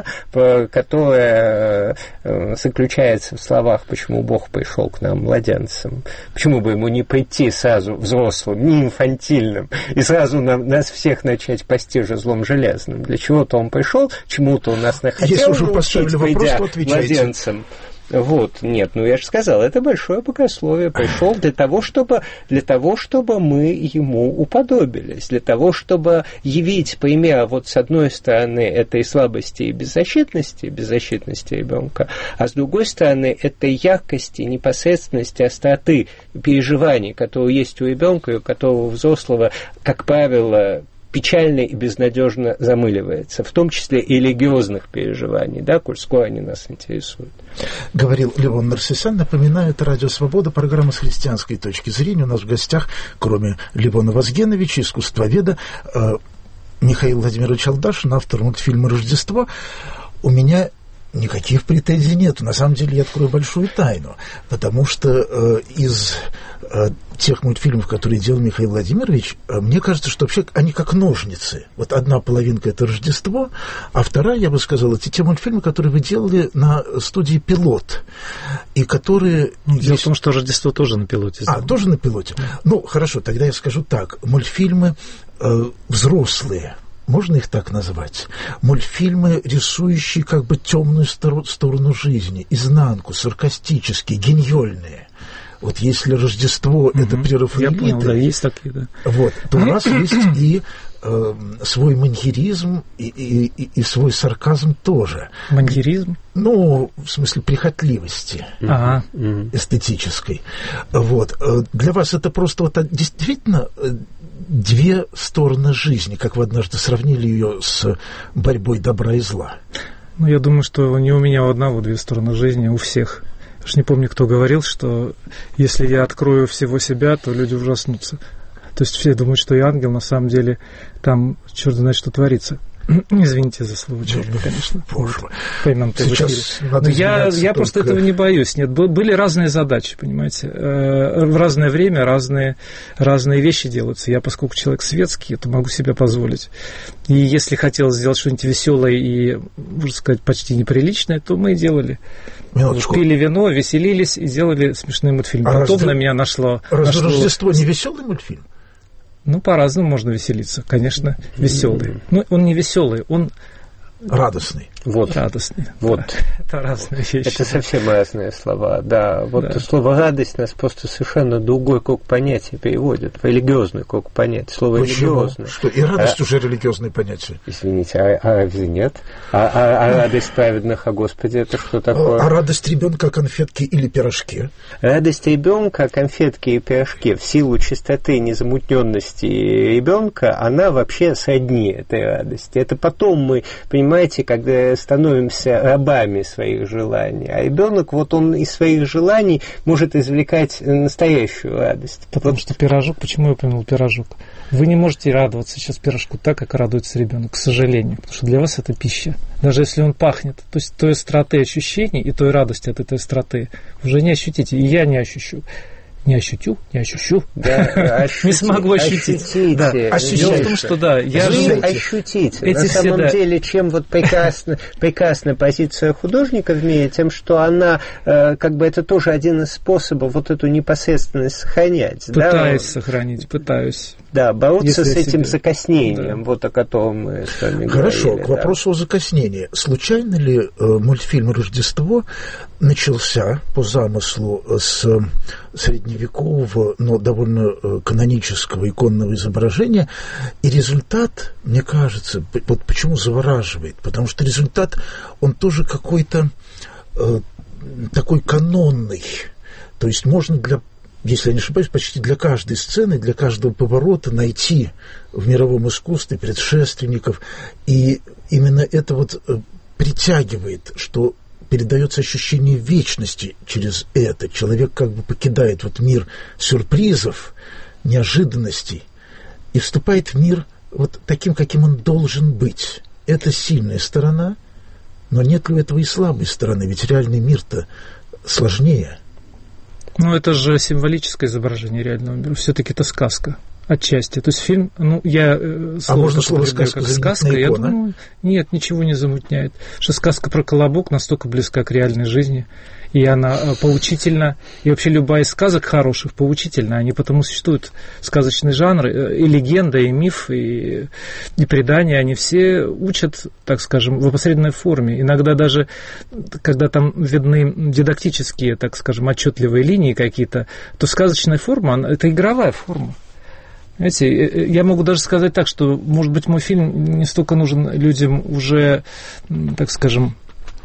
которое заключается в словах, почему Бог пришел к нам младенцам, почему бы ему не прийти сразу взрослым, не инфантильным, и сразу нам, нас всех начать пасти же злом железным. Для чего-то он пришел, чему-то он нас хотел Если уже научить, поставили вопрос, то отвечайте. Младенцем. Вот, нет, ну я же сказал, это большое богословие, пришел для того, чтобы, для того, чтобы мы ему уподобились, для того, чтобы явить пример, вот с одной стороны, этой слабости и беззащитности, беззащитности ребенка, а с другой стороны, этой яркости, непосредственности, остроты переживаний, которые есть у ребенка и у которого взрослого, как правило, печально и безнадежно замыливается, в том числе и религиозных переживаний, да, коль скоро они нас интересуют. Говорил Левон Нарсисян. Напоминаю, это «Радио Свобода», программа с христианской точки зрения. У нас в гостях, кроме Левона Вазгеновича, искусствоведа, Михаил Владимирович Алдашин, автор мультфильма «Рождество». У меня никаких претензий нет. На самом деле я открою большую тайну, потому что э, из э, тех мультфильмов, которые делал Михаил Владимирович, э, мне кажется, что вообще они как ножницы. Вот одна половинка – это Рождество, а вторая, я бы сказал, это те мультфильмы, которые вы делали на студии «Пилот», и которые... Ну, дело есть... в том, что Рождество тоже на «Пилоте». А, тоже на «Пилоте». Ну, хорошо, тогда я скажу так. Мультфильмы э, взрослые, можно их так назвать, мультфильмы, рисующие как бы темную сторону жизни, изнанку, саркастические, гениальные. Вот если Рождество угу. это прерафаэлиты, я понял, да, есть такие, да. Вот, то у нас есть и э, свой маньеризм, и, и, и, и свой сарказм тоже. Маньеризм? Ну, в смысле прихотливости ага. эстетической. Вот. Для вас это просто вот действительно две стороны жизни, как вы однажды сравнили ее с борьбой добра и зла. Ну, я думаю, что не у меня у одного две стороны жизни, а у всех. Я ж не помню, кто говорил, что если я открою всего себя, то люди ужаснутся. То есть все думают, что я ангел, на самом деле там черт знает, что творится. Извините за слово черт, конечно. Боже мой. Сейчас Но я, я просто этого не боюсь. Нет, были разные задачи, понимаете. В разное время разные, разные вещи делаются. Я, поскольку человек светский, то могу себе позволить. И если хотел сделать что-нибудь веселое и, можно сказать, почти неприличное, то мы и делали. Минуточку. Пили вино, веселились и делали смешные мультфильмы. А Потом раз... на меня нашло... Разве нашло... Рождество не веселый мультфильм? Ну, по-разному можно веселиться, конечно, веселый. Но он не веселый, он радостный. Вот. Радостный. Вот. Да. Это разные вещи. Это совсем разные слова, да. Вот да. Слово «радость» нас просто совершенно другой круг понятия переводит, в религиозный круг понятия. Слово Почему? «религиозное». Что, и радость а, уже религиозное понятие? Извините, а, а разве нет? А, а, а радость праведных о Господе, это что такое? А, а радость ребенка о конфетке или пирожке? Радость ребенка о конфетке и пирожке в силу чистоты и незамутненности ребенка, она вообще сродни этой радости. Это потом мы, понимаете, когда становимся рабами своих желаний. А ребенок, вот он из своих желаний может извлекать настоящую радость. Потому что пирожок, почему я упомянул пирожок? Вы не можете радоваться сейчас пирожку так, как радуется ребенок, к сожалению, потому что для вас это пища. Даже если он пахнет, то есть той остроты ощущений и той радости от этой остроты уже не ощутите, и я не ощущу. Не ощутю, не ощущу. Да, ощути, не смогу ощутить. Ощутите. Да, ощутите. Потому что, да, я Вы же... ощутите. Эти На все, самом да. деле, чем вот прекрасна, прекрасная позиция художника в мире, тем, что она, э, как бы, это тоже один из способов вот эту непосредственность сохранять. Пытаюсь да? сохранить, пытаюсь. Да, бороться Если с этим себе... закоснением, да. вот о котором мы с вами говорили. Хорошо, к вопросу да. о закоснении. Случайно ли э, мультфильм «Рождество» начался по замыслу с средневекового, но довольно э, канонического иконного изображения, и результат, мне кажется, вот почему завораживает, потому что результат, он тоже какой-то э, такой канонный, то есть можно для, если я не ошибаюсь, почти для каждой сцены, для каждого поворота найти в мировом искусстве предшественников, и именно это вот э, притягивает, что передается ощущение вечности через это. Человек как бы покидает вот мир сюрпризов, неожиданностей и вступает в мир вот таким, каким он должен быть. Это сильная сторона, но нет ли у этого и слабой стороны? Ведь реальный мир-то сложнее. Ну, это же символическое изображение реального мира. Все-таки это сказка. Отчасти. То есть фильм, ну, я... Слово а можно слово сказка как сказка, я думаю, нет, ничего не замутняет. Что сказка про колобок настолько близка к реальной жизни, и она поучительна, и вообще любая из сказок хороших поучительна, они потому существуют сказочные жанры, и легенда, и миф, и, и предания, они все учат, так скажем, в опосредованной форме. Иногда даже, когда там видны дидактические, так скажем, отчетливые линии какие-то, то сказочная форма, она, это игровая форма. Знаете, я могу даже сказать так, что, может быть, мой фильм не столько нужен людям уже, так скажем,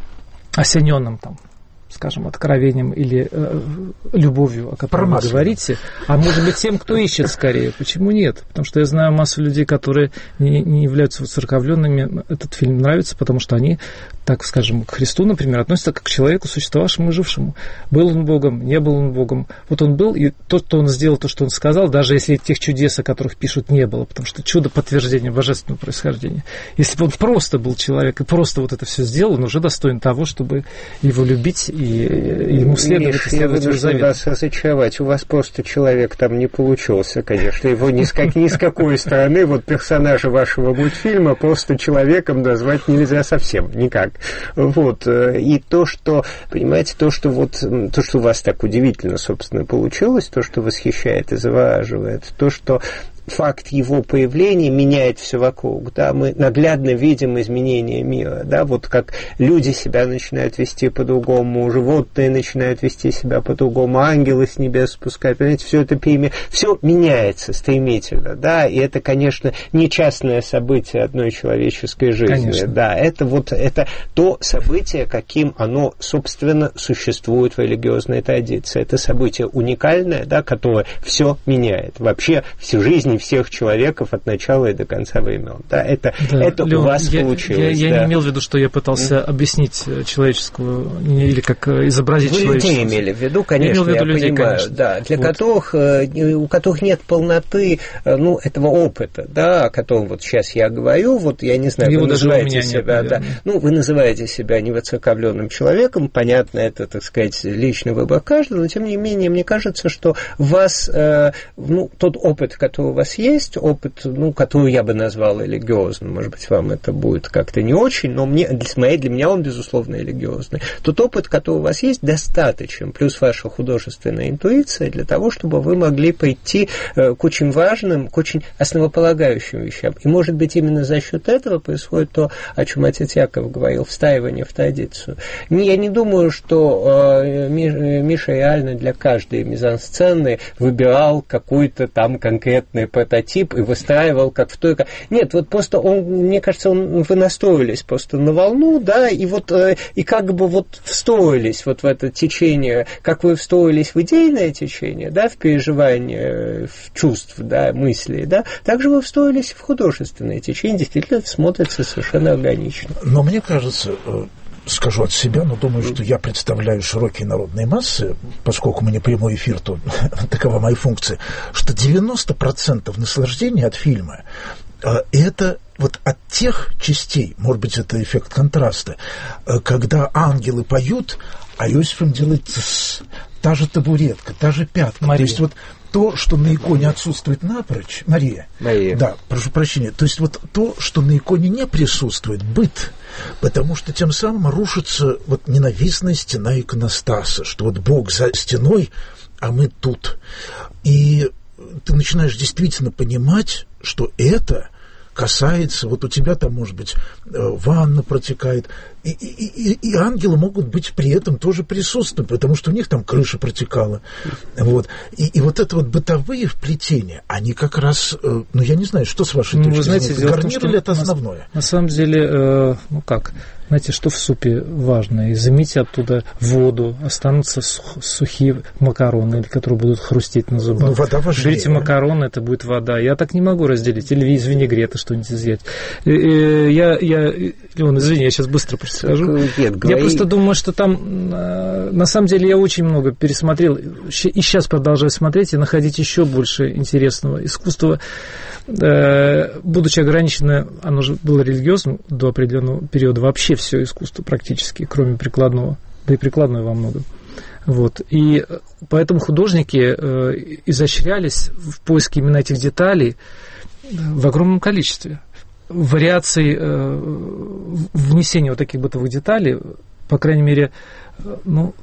осененным там, скажем, откровением или э, любовью, о которой вы говорите, а может быть тем, кто ищет скорее. Почему нет? Потому что я знаю массу людей, которые не, не являются воцерковленными. Этот фильм нравится, потому что они, так скажем, к Христу, например, относятся как к человеку, существовавшему и жившему. Был он Богом, не был он Богом. Вот он был, и то, что он сделал, то, что он сказал, даже если тех чудес, о которых пишут, не было, потому что чудо подтверждения божественного происхождения. Если бы он просто был человек и просто вот это все сделал, он уже достоин того, чтобы его любить и ему следовать. Миш, я вынужден вас разочаровать. У вас просто человек там не получился, конечно. Его ни с, как, ни с какой стороны вот персонажа вашего мультфильма просто человеком назвать нельзя совсем никак. Вот. И то, что, понимаете, то, что вот, то, что у вас так удивительно, собственно, получилось, то, что восхищает и завораживает, то, что факт его появления меняет все вокруг, да, мы наглядно видим изменения мира, да, вот как люди себя начинают вести по-другому, животные начинают вести себя по-другому, ангелы с небес спускают, понимаете, все это переме... все меняется стремительно, да, и это, конечно, не частное событие одной человеческой жизни, конечно. Да, это вот, это то событие, каким оно, собственно, существует в религиозной традиции, это событие уникальное, да, которое все меняет, вообще всю жизнь всех человеков от начала и до конца времен. Да, это да. это Лёв, у вас я, получилось. Я, я да. не имел в виду, что я пытался mm. объяснить человеческую, или как изобразить Вы человеческую. Вы людей имели в виду, конечно, я, я людей, понимаю, конечно. Да, для вот. которых, у которых нет полноты, ну, этого опыта, да, о котором вот сейчас я говорю, вот я не знаю, Его вы называете нет, себя, да, ну, вы называете себя невоцерковленным человеком, понятно, это, так сказать, личный выбор каждого, но тем не менее, мне кажется, что вас, ну, тот опыт, который вас есть, опыт, ну, который я бы назвал религиозным, может быть, вам это будет как-то не очень, но мне, для, для меня он, безусловно, религиозный. Тот опыт, который у вас есть, достаточен, плюс ваша художественная интуиция для того, чтобы вы могли прийти к очень важным, к очень основополагающим вещам. И, может быть, именно за счет этого происходит то, о чем отец Яков говорил, встаивание в традицию. Я не думаю, что э, Миша реально для каждой мизансцены выбирал какой-то там конкретный прототип и выстраивал как в той... Нет, вот просто он, мне кажется, он, вы настроились просто на волну, да, и вот э, и как бы вот встроились вот в это течение, как вы встроились в идейное течение, да, в переживание в чувств, да, мыслей, да, также вы встроились в художественное течение, действительно смотрится совершенно органично. Но мне кажется, скажу от себя, но думаю, что я представляю широкие народные массы, поскольку мы не прямой эфир, то такова моя функция, что девяносто процентов наслаждения от фильма это вот от тех частей, может быть, это эффект контраста, когда ангелы поют, а Иосиф им делает та же табуретка, та же пятка. Мария. То есть вот то, что на иконе отсутствует напрочь, Мария, Мария. Да, прошу прощения, то есть вот то, что на иконе не присутствует, быт, потому что тем самым рушится вот ненавистная стена иконостаса, что вот Бог за стеной, а мы тут. И ты начинаешь действительно понимать, что это касается, вот у тебя там, может быть, ванна протекает, и, и, и, и ангелы могут быть при этом тоже присутствовать, потому что у них там крыша протекала. Вот. И, и вот это вот бытовые вплетения, они как раз, ну, я не знаю, что с вашей ну, точки вы знаете, зрения, гарнир или это основное? На, на самом деле, э, ну как, знаете, что в супе важно? Изымите оттуда воду, останутся сух, сухие макароны, которые будут хрустеть на зубах. Ну, вода важнее. Берите макароны, это будет вода. Я так не могу разделить. Или из винегрета что-нибудь изъять. Я, я, Леон, извини, я сейчас быстро скажу. Нет, я просто думаю, что там, на самом деле, я очень много пересмотрел, и сейчас продолжаю смотреть и находить еще больше интересного искусства. Будучи ограничено, оно же было религиозным до определенного периода, вообще все искусство практически, кроме прикладного, да и прикладное во многом. Вот. И поэтому художники изощрялись в поиске именно этих деталей в огромном количестве. Вариаций внесения вот таких бытовых деталей, по крайней мере, ну,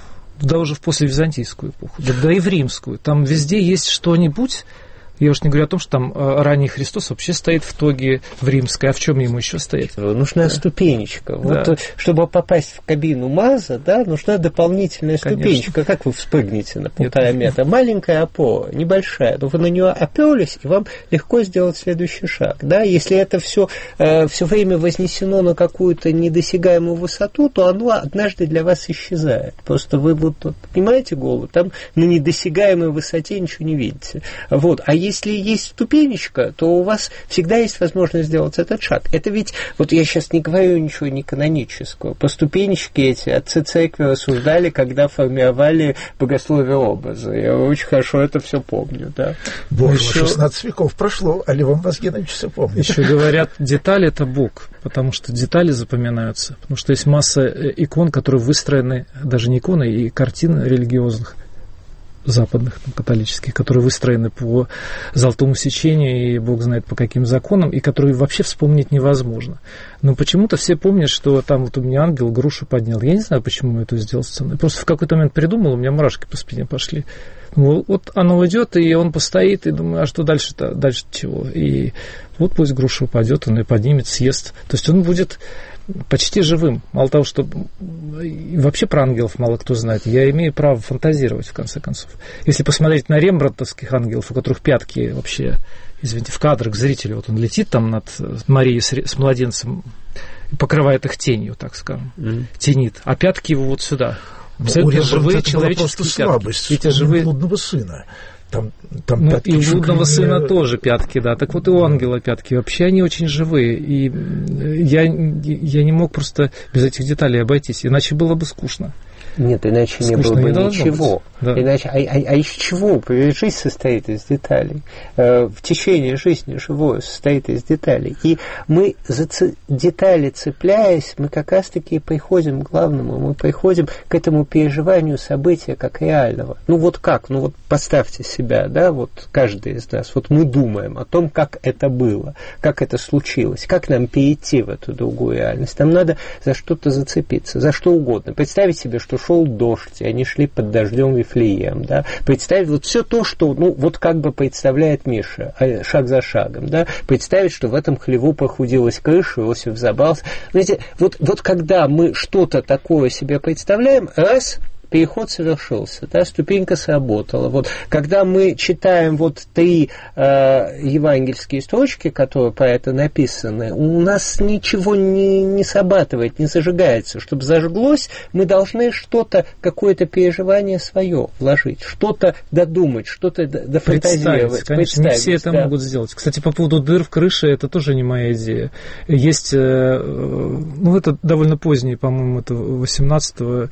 да уже в послевизантийскую эпоху, да, да и в римскую. Там везде есть что-нибудь. Я уж не говорю о том, что там ранний Христос вообще стоит в тоге в римской, а в чем ему еще стоит? Нужна да. ступенечка. Да. Вот, чтобы попасть в кабину МАЗа, да, нужна дополнительная Конечно. ступенечка. Как вы вспрыгнете на полтора метра? Маленькая опора, небольшая, но вы на нее оперлись, и вам легко сделать следующий шаг. Да? Если это все, э, все время вознесено на какую-то недосягаемую высоту, то оно однажды для вас исчезает. Просто вы вот поднимаете голову, там на недосягаемой высоте ничего не видите. Вот. А если есть ступенечка, то у вас всегда есть возможность сделать этот шаг. Это ведь, вот я сейчас не говорю ничего не канонического, по ступенечке эти отцы церкви рассуждали, когда формировали богословие образа. Я очень хорошо это все помню, да. Боже, еще... шестнадцать веков прошло, а Левон Вазгенович все помнит. Еще говорят, детали – это Бог, потому что детали запоминаются, потому что есть масса икон, которые выстроены, даже не иконы, и картин религиозных, западных, там, католических, которые выстроены по золотому сечению, и Бог знает по каким законам, и которые вообще вспомнить невозможно. Но почему-то все помнят, что там вот у меня ангел грушу поднял. Я не знаю, почему я это сделал сцену. Просто в какой-то момент придумал, у меня мурашки по спине пошли. Ну, вот оно уйдет, и он постоит, и думаю, а что дальше-то? Дальше чего? И вот пусть груша упадет, он ее поднимет, съест. То есть он будет почти живым. Мало того, что вообще про ангелов мало кто знает, я имею право фантазировать, в конце концов. Если посмотреть на рембрандтовских ангелов, у которых пятки вообще, извините, в кадрах зрителя, вот он летит там над Марией с, с младенцем, покрывает их тенью, так скажем, mm-hmm. тенит, а пятки его вот сюда. Абсолютно живые человеческие пятки. Слабость эти живые... блудного сына. Там, там ну, пятки и у блудного шикарные... сына тоже пятки, да. Так вот и у ангела пятки. Вообще они очень живые. И я, я не мог просто без этих деталей обойтись, иначе было бы скучно. Нет, иначе скучно не было бы не ничего. Быть. Да. Иначе, а, а, а из чего? Жизнь состоит из деталей. В течение жизни живое состоит из деталей. И мы за ц... детали цепляясь, мы как раз-таки приходим к главному, мы приходим к этому переживанию события как реального. Ну вот как? Ну вот поставьте себя, да, вот каждый из нас, вот мы думаем о том, как это было, как это случилось, как нам перейти в эту другую реальность. Нам надо за что-то зацепиться, за что угодно. Представить себе, что шел дождь, и они шли под дождем в Вифлеем, да. Представить вот все то, что, ну, вот как бы представляет Миша, шаг за шагом, да. Представить, что в этом хлеву прохудилась крыша, Иосиф забрался. Знаете, вот, вот когда мы что-то такое себе представляем, раз, переход совершился, да, ступенька сработала. Вот, когда мы читаем вот три э, евангельские строчки, которые про это написаны, у нас ничего не, не срабатывает, не зажигается. Чтобы зажглось, мы должны что-то, какое-то переживание свое вложить, что-то додумать, что-то дофантазировать. Конечно, не все это да. могут сделать. Кстати, по поводу дыр в крыше, это тоже не моя идея. Есть, ну, это довольно позднее, по-моему, это восемнадцатого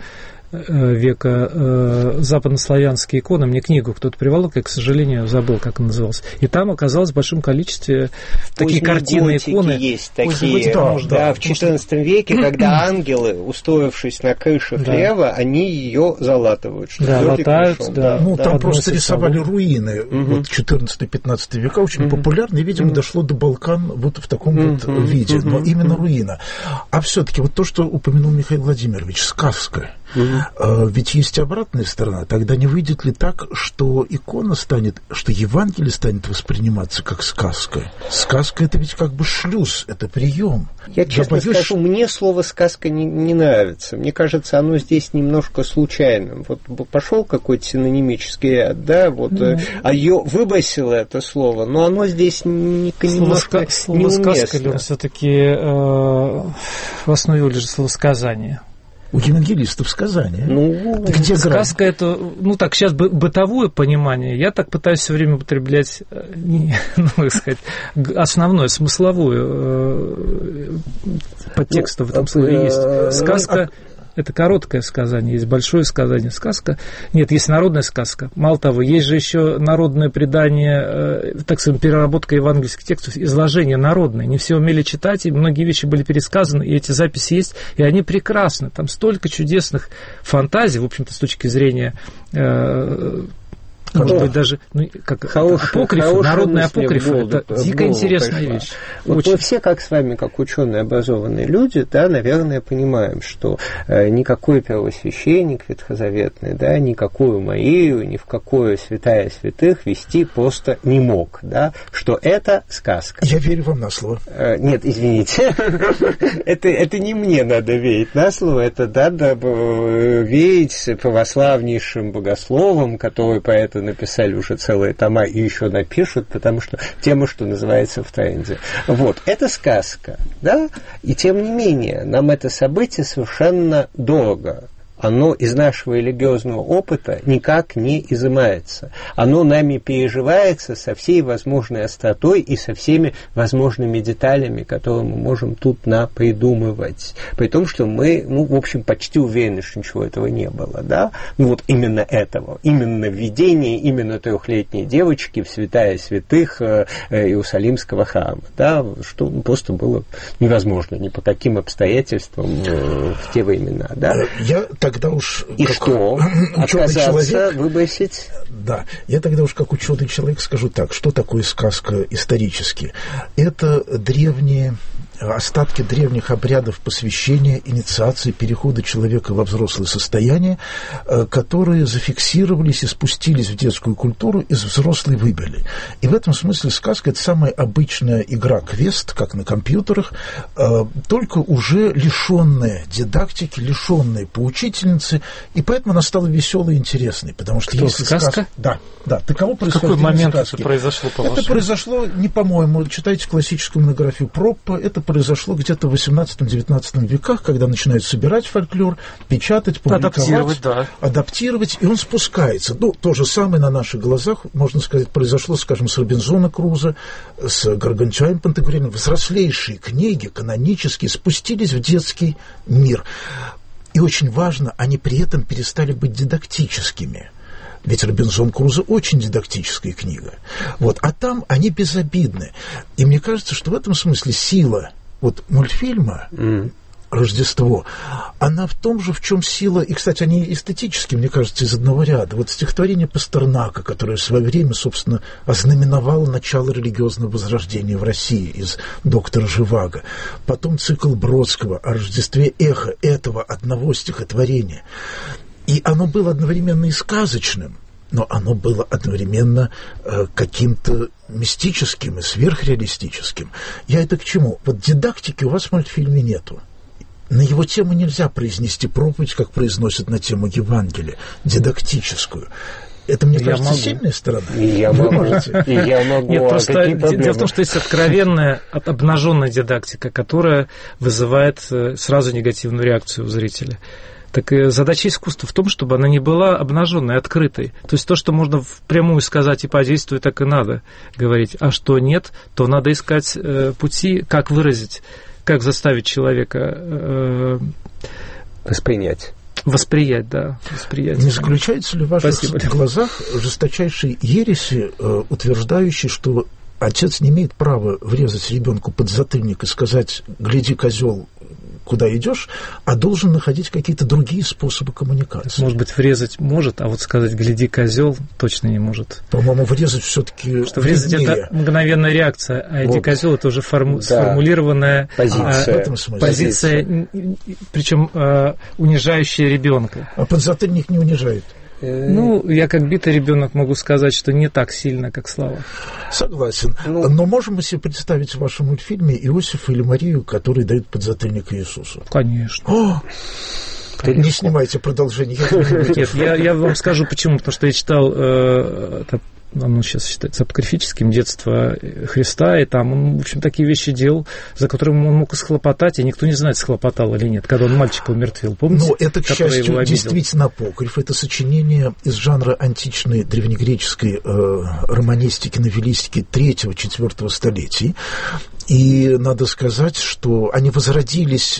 века э, западнославянские иконы. Мне книгу кто-то приволок, я, к сожалению, забыл, как она называлась. И там оказалось в большом количестве в такие картины, иконы. Есть такие, да, да, в четырнадцатом веке, когда ангелы, устроившись на крыше хлева, да. они ее залатывают. Что да, латают, да, да. Ну, да, там просто рисовали руины. Угу. Вот четырнадцатый-пятнадцатый века очень угу. популярны, и, видимо, угу. дошло до Балкан вот в таком угу. вот виде. Но угу. именно руина. А все-таки вот то, что упомянул Михаил Владимирович, сказка. Угу. Ведь есть обратная сторона. Тогда не выйдет ли так, что икона станет, что Евангелие станет восприниматься как сказка? Сказка — это ведь как бы шлюз, это прием. Я честно боюсь... скажу, мне слово «сказка» не, не нравится. Мне кажется, оно здесь немножко случайным. Вот пошел какой-то синонимический ряд, да, вот, mm. а ее выбросило это слово, но оно здесь не, немножко слово неуместно. «сказка» ли он все-таки э, в основе лежит слово «сказание»? У евангелистов сказание. Ну, где сказка грань? Это, ну так, сейчас бытовое понимание. Я так пытаюсь все время употреблять, не, ну, как сказать, основное, смысловую подтекст ну, в этом слове есть. Сказка. Это короткое сказание, есть большое сказание, сказка. Нет, есть народная сказка. Мало того, есть же еще народное предание, так сказать, переработка евангельских текстов, изложение народное. Не все умели читать, и многие вещи были пересказаны, и эти записи есть, и они прекрасны. Там столько чудесных фантазий, в общем-то, с точки зрения... Может быть, даже ну, как апокрифы, народные апокрифы, это дико интересная пришла. Вещь. Вот очень. Мы все, как с вами, как ученые, образованные люди, да, наверное, понимаем, что э, никакой первосвященник ветхозаветный, да, никакую Марию, ни в какую святая святых вести просто не мог, да, что это сказка. Я верю вам на слово. Э, нет, извините, это, это не мне надо верить на слово, это надо верить православнейшим богословам, которые по этому написали уже целые тома и еще напишут, потому что тема, что называется, в тренде. Вот, это сказка, да, и тем не менее, нам это событие совершенно дорого. Оно из нашего религиозного опыта никак не изымается. Оно нами переживается со всей возможной остротой и со всеми возможными деталями, которые мы можем тут напридумывать. При том, что мы, ну, в общем, почти уверены, что ничего этого не было, да? Ну, вот именно этого, именно введение, именно трехлетней девочки в святая святых э, Иерусалимского храма, да? Что просто было невозможно ни по каким обстоятельствам э, в те времена, да? Я тогда уж... И что? Отказаться, человек, выбросить? Да. Я тогда уж как ученый человек скажу так, что такое сказка исторически? Это древние... остатки древних обрядов посвящения, инициации, перехода человека во взрослое состояние, которые зафиксировались и спустились в детскую культуру, из взрослой выбили. И в этом смысле сказка – это самая обычная игра квест, как на компьютерах, только уже лишенная дидактики, лишенная поучительницы, и поэтому она стала веселой и интересной, потому что, что если сказка? сказка... Да, да. Таково происходит. В какой момент сказки. Это произошло, по-вашему? Это произошло, не по-моему, читайте классическую монографию Проппа, это произошло где-то в восемнадцатом-девятнадцатом веках, когда начинают собирать фольклор, печатать, публиковать, адаптировать, да. адаптировать, и он спускается. Ну, то же самое на наших глазах, можно сказать, произошло, скажем, с Робинзона Крузо, с Гаргантюаем Пантагрюэлем. Взрослейшие книги, канонические, спустились в детский мир. И очень важно, они при этом перестали быть дидактическими. Ведь «Робинзон Крузо» очень дидактическая книга. Вот. А там они безобидны. И мне кажется, что в этом смысле сила вот мультфильма mm. «Рождество», она в том же, в чем сила, и, кстати, они эстетически, мне кажется, из одного ряда. Вот стихотворение Пастернака, которое в свое время, собственно, ознаменовало начало религиозного возрождения в России из «Доктора Живаго». Потом цикл Бродского о Рождестве, эхо этого одного стихотворения. И оно было одновременно и сказочным, но оно было одновременно э, каким-то мистическим и сверхреалистическим. Я это к чему? Вот дидактики у вас в мультфильме нету. На его тему нельзя произнести проповедь, как произносят на тему Евангелия, дидактическую. Это, мне я кажется, могу. Сильная сторона. И я Вы могу. можете. И я могу. Нет, а просто дело в том, что есть откровенная, обнаженная дидактика, которая вызывает сразу негативную реакцию у зрителя. Так и задача искусства в том, чтобы она не была обнаженной, открытой. То есть то, что можно впрямую сказать и по действию, так и надо говорить. А что нет, то надо искать э, пути, как выразить, как заставить человека э, воспринять. Восприять, да. Восприять. Не заключается ли в ваших Спасибо. глазах жесточайшей ереси, э, утверждающей, что отец не имеет права врезать ребенку под затыльник и сказать: гляди, козел, куда идешь, а должен находить какие-то другие способы коммуникации? Может быть, врезать может, а вот сказать «гляди, козел» точно не может. По-моему, врезать все-таки что врезать – это мгновенная реакция, а «иди, вот. Козел» – это уже форму... да. сформулированная позиция, а, в позиция, позиция причем а, унижающая ребенка. А подзатыльник не унижает? Ну, я как битый ребенок могу сказать, что не так сильно, как Слава. Согласен. Ну, но можем мы себе представить в вашем мультфильме Иосифа или Марию, которые дают подзатыльник Иисусу? Конечно. О! Не снимайте продолжение. Нет, я, я вам скажу почему. Потому что я читал, э, это, оно сейчас считается апокрифическим, детство Христа, и там он, в общем, такие вещи делал, за которыми он мог исхлопотать, и никто не знает, схлопотал или нет, когда он мальчика умертвил. Помните? Ну, это, к счастью, действительно апокриф. Это сочинение из жанра античной древнегреческой э, романистики, новеллистики третьего-четвёртого столетий. И надо сказать, что они возродились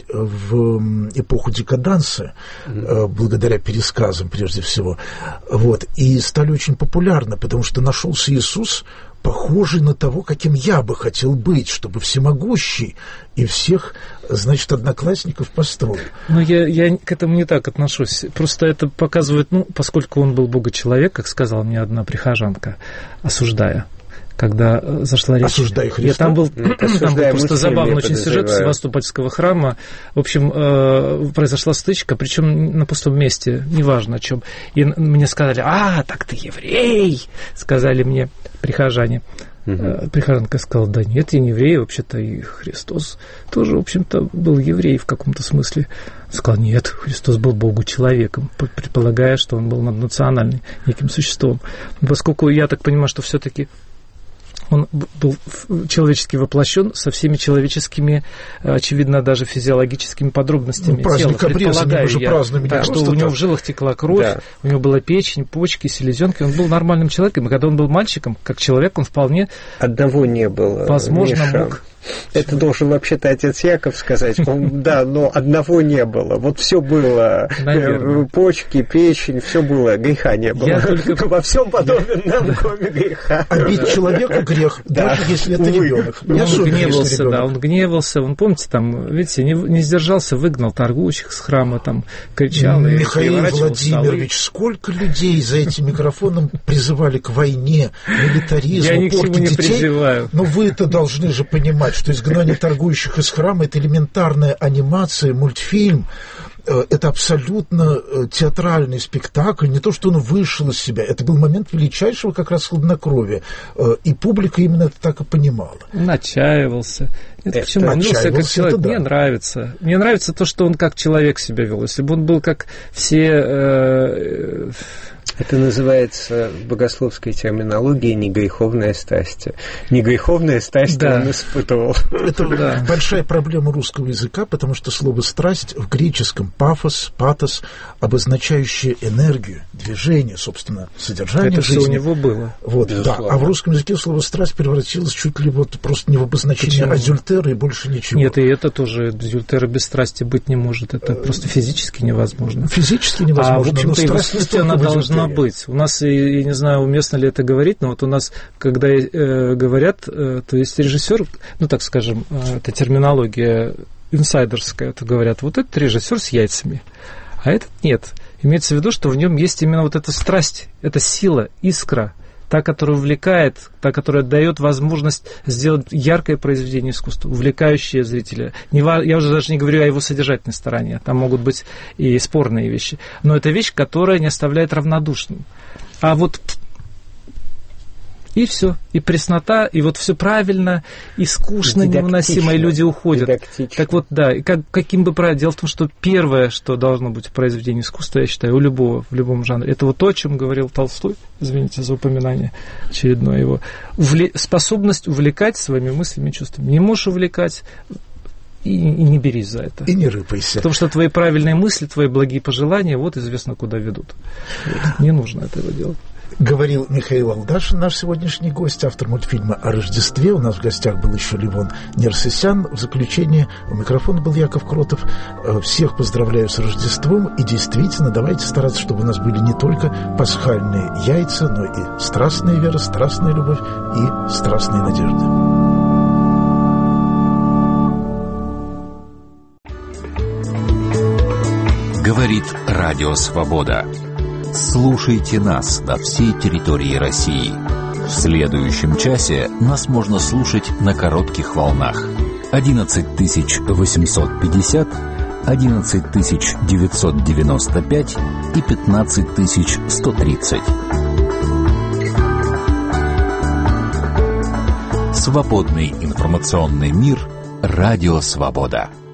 в эпоху декаданса, mm-hmm. благодаря пересказам прежде всего, вот, и стали очень популярны, потому что нашелся Иисус, похожий на того, каким я бы хотел быть, чтобы всемогущий и всех, значит, одноклассников построил. Ну, я, я к этому не так отношусь. Просто это показывает, ну, поскольку он был богочеловек, как сказала мне одна прихожанка, осуждая, когда зашла речь. Осуждай Христа. Я там был, ну, там был просто забавный очень сюжет Севастопольского храма. В общем, э, произошла стычка, причем на пустом месте, неважно о чем. И мне сказали: а, так ты еврей, сказали мне прихожане. Uh-huh. Прихожанка сказала: да нет, я не еврей, вообще-то и Христос тоже, в общем-то, был еврей в каком-то смысле. Сказал: нет, Христос был Богу человеком, предполагая, что он был наднациональным неким существом. Поскольку я так понимаю, что все-таки он был человечески воплощен со всеми человеческими, очевидно, даже физиологическими подробностями ну, тела. Предполагаю я, да, что у него так. в жилах текла кровь, да. у него была печень, почки, селезенки. Он был нормальным человеком. И когда он был мальчиком, как человек, он вполне... Одного не было. Возможно, Миша. мог... Это должен вообще-то отец Яков сказать. Он, да, но одного не было. Вот все было. Наверное. Почки, печень, все было. Греха не было. Я только... Во всем подобен нам, кроме греха. А бить человека грех, даже если это ребенок. Он гневался, да, он гневался. Он, помните, там, видите, не, не сдержался, выгнал торгующих с храма, там, кричал. Михаил Владимирович, сколько людей за этим микрофоном призывали к войне, милитаризму, порке детей? Призываю. Но вы это должны же понимать, что изгнание торгующих из храма – это элементарная анимация, мультфильм. Это абсолютно театральный спектакль, не то, что он вышел из себя. Это был момент величайшего как раз хладнокровия. И публика именно это так и понимала. Он отчаивался. Нет, это почему? Он отчаивался, как человек. Да. Мне нравится. Мне нравится то, что он как человек себя вел. Если бы он был как все... Э, Это называется в богословской терминологии негреховная страсть. Негреховная страсть да. он испытывал. Это да. большая проблема русского языка, потому что слово «страсть» в греческом пафос, патос, обозначающие энергию, движение, собственно, содержание это жизни. Это все у него было. Вот, да. А в русском языке слово «страсть» превратилось чуть ли вот просто не в обозначение азюльтера и больше ничего. Нет, и это тоже, азюльтера без страсти быть не может. Это просто физически невозможно. Физически невозможно. А, в общем-то, и в искусстве она должна быть. У нас, я не знаю, уместно ли это говорить, но вот у нас, когда э, говорят, э, то есть режиссер, ну, так скажем, э, это терминология инсайдерская, это говорят, вот этот режиссер с яйцами, а этот нет. Имеется в виду, что в нем есть именно вот эта страсть, эта сила, искра, та, которая увлекает, та, которая дает возможность сделать яркое произведение искусства, увлекающее зрителя. Я уже даже не говорю о его содержательной стороне, там могут быть и спорные вещи, но это вещь, которая не оставляет равнодушным. А вот и все, и преснота, и вот все правильно, и скучно, невыносимо, и люди уходят. Дидактично. Так вот, да, и как, каким бы правильно. Дело в том, что первое, что должно быть в произведении искусства, я считаю, у любого, в любом жанре, это вот то, о чем говорил Толстой, извините за упоминание очередное его, увле... способность увлекать своими мыслями и чувствами. Не можешь увлекать, и, и не берись за это. И не рыпайся. Потому что твои правильные мысли, твои благие пожелания, вот известно, куда ведут. Вот. Не нужно этого делать. Говорил Михаил Алдашин, наш сегодняшний гость, автор мультфильма о Рождестве. У нас в гостях был еще Левон Нерсесян. В заключение у микрофона был Яков Кротов. Всех поздравляю с Рождеством. И действительно, давайте стараться, чтобы у нас были не только пасхальные яйца, но и страстная вера, страстная любовь и страстная надежда. Говорит Радио Свобода. Слушайте нас на всей территории России. В следующем часе нас можно слушать на коротких волнах. одиннадцать тысяч восемьсот пятьдесят, одиннадцать тысяч девятьсот девяносто пять и пятнадцать тысяч сто тридцать. Свободный информационный мир. Радио Свобода.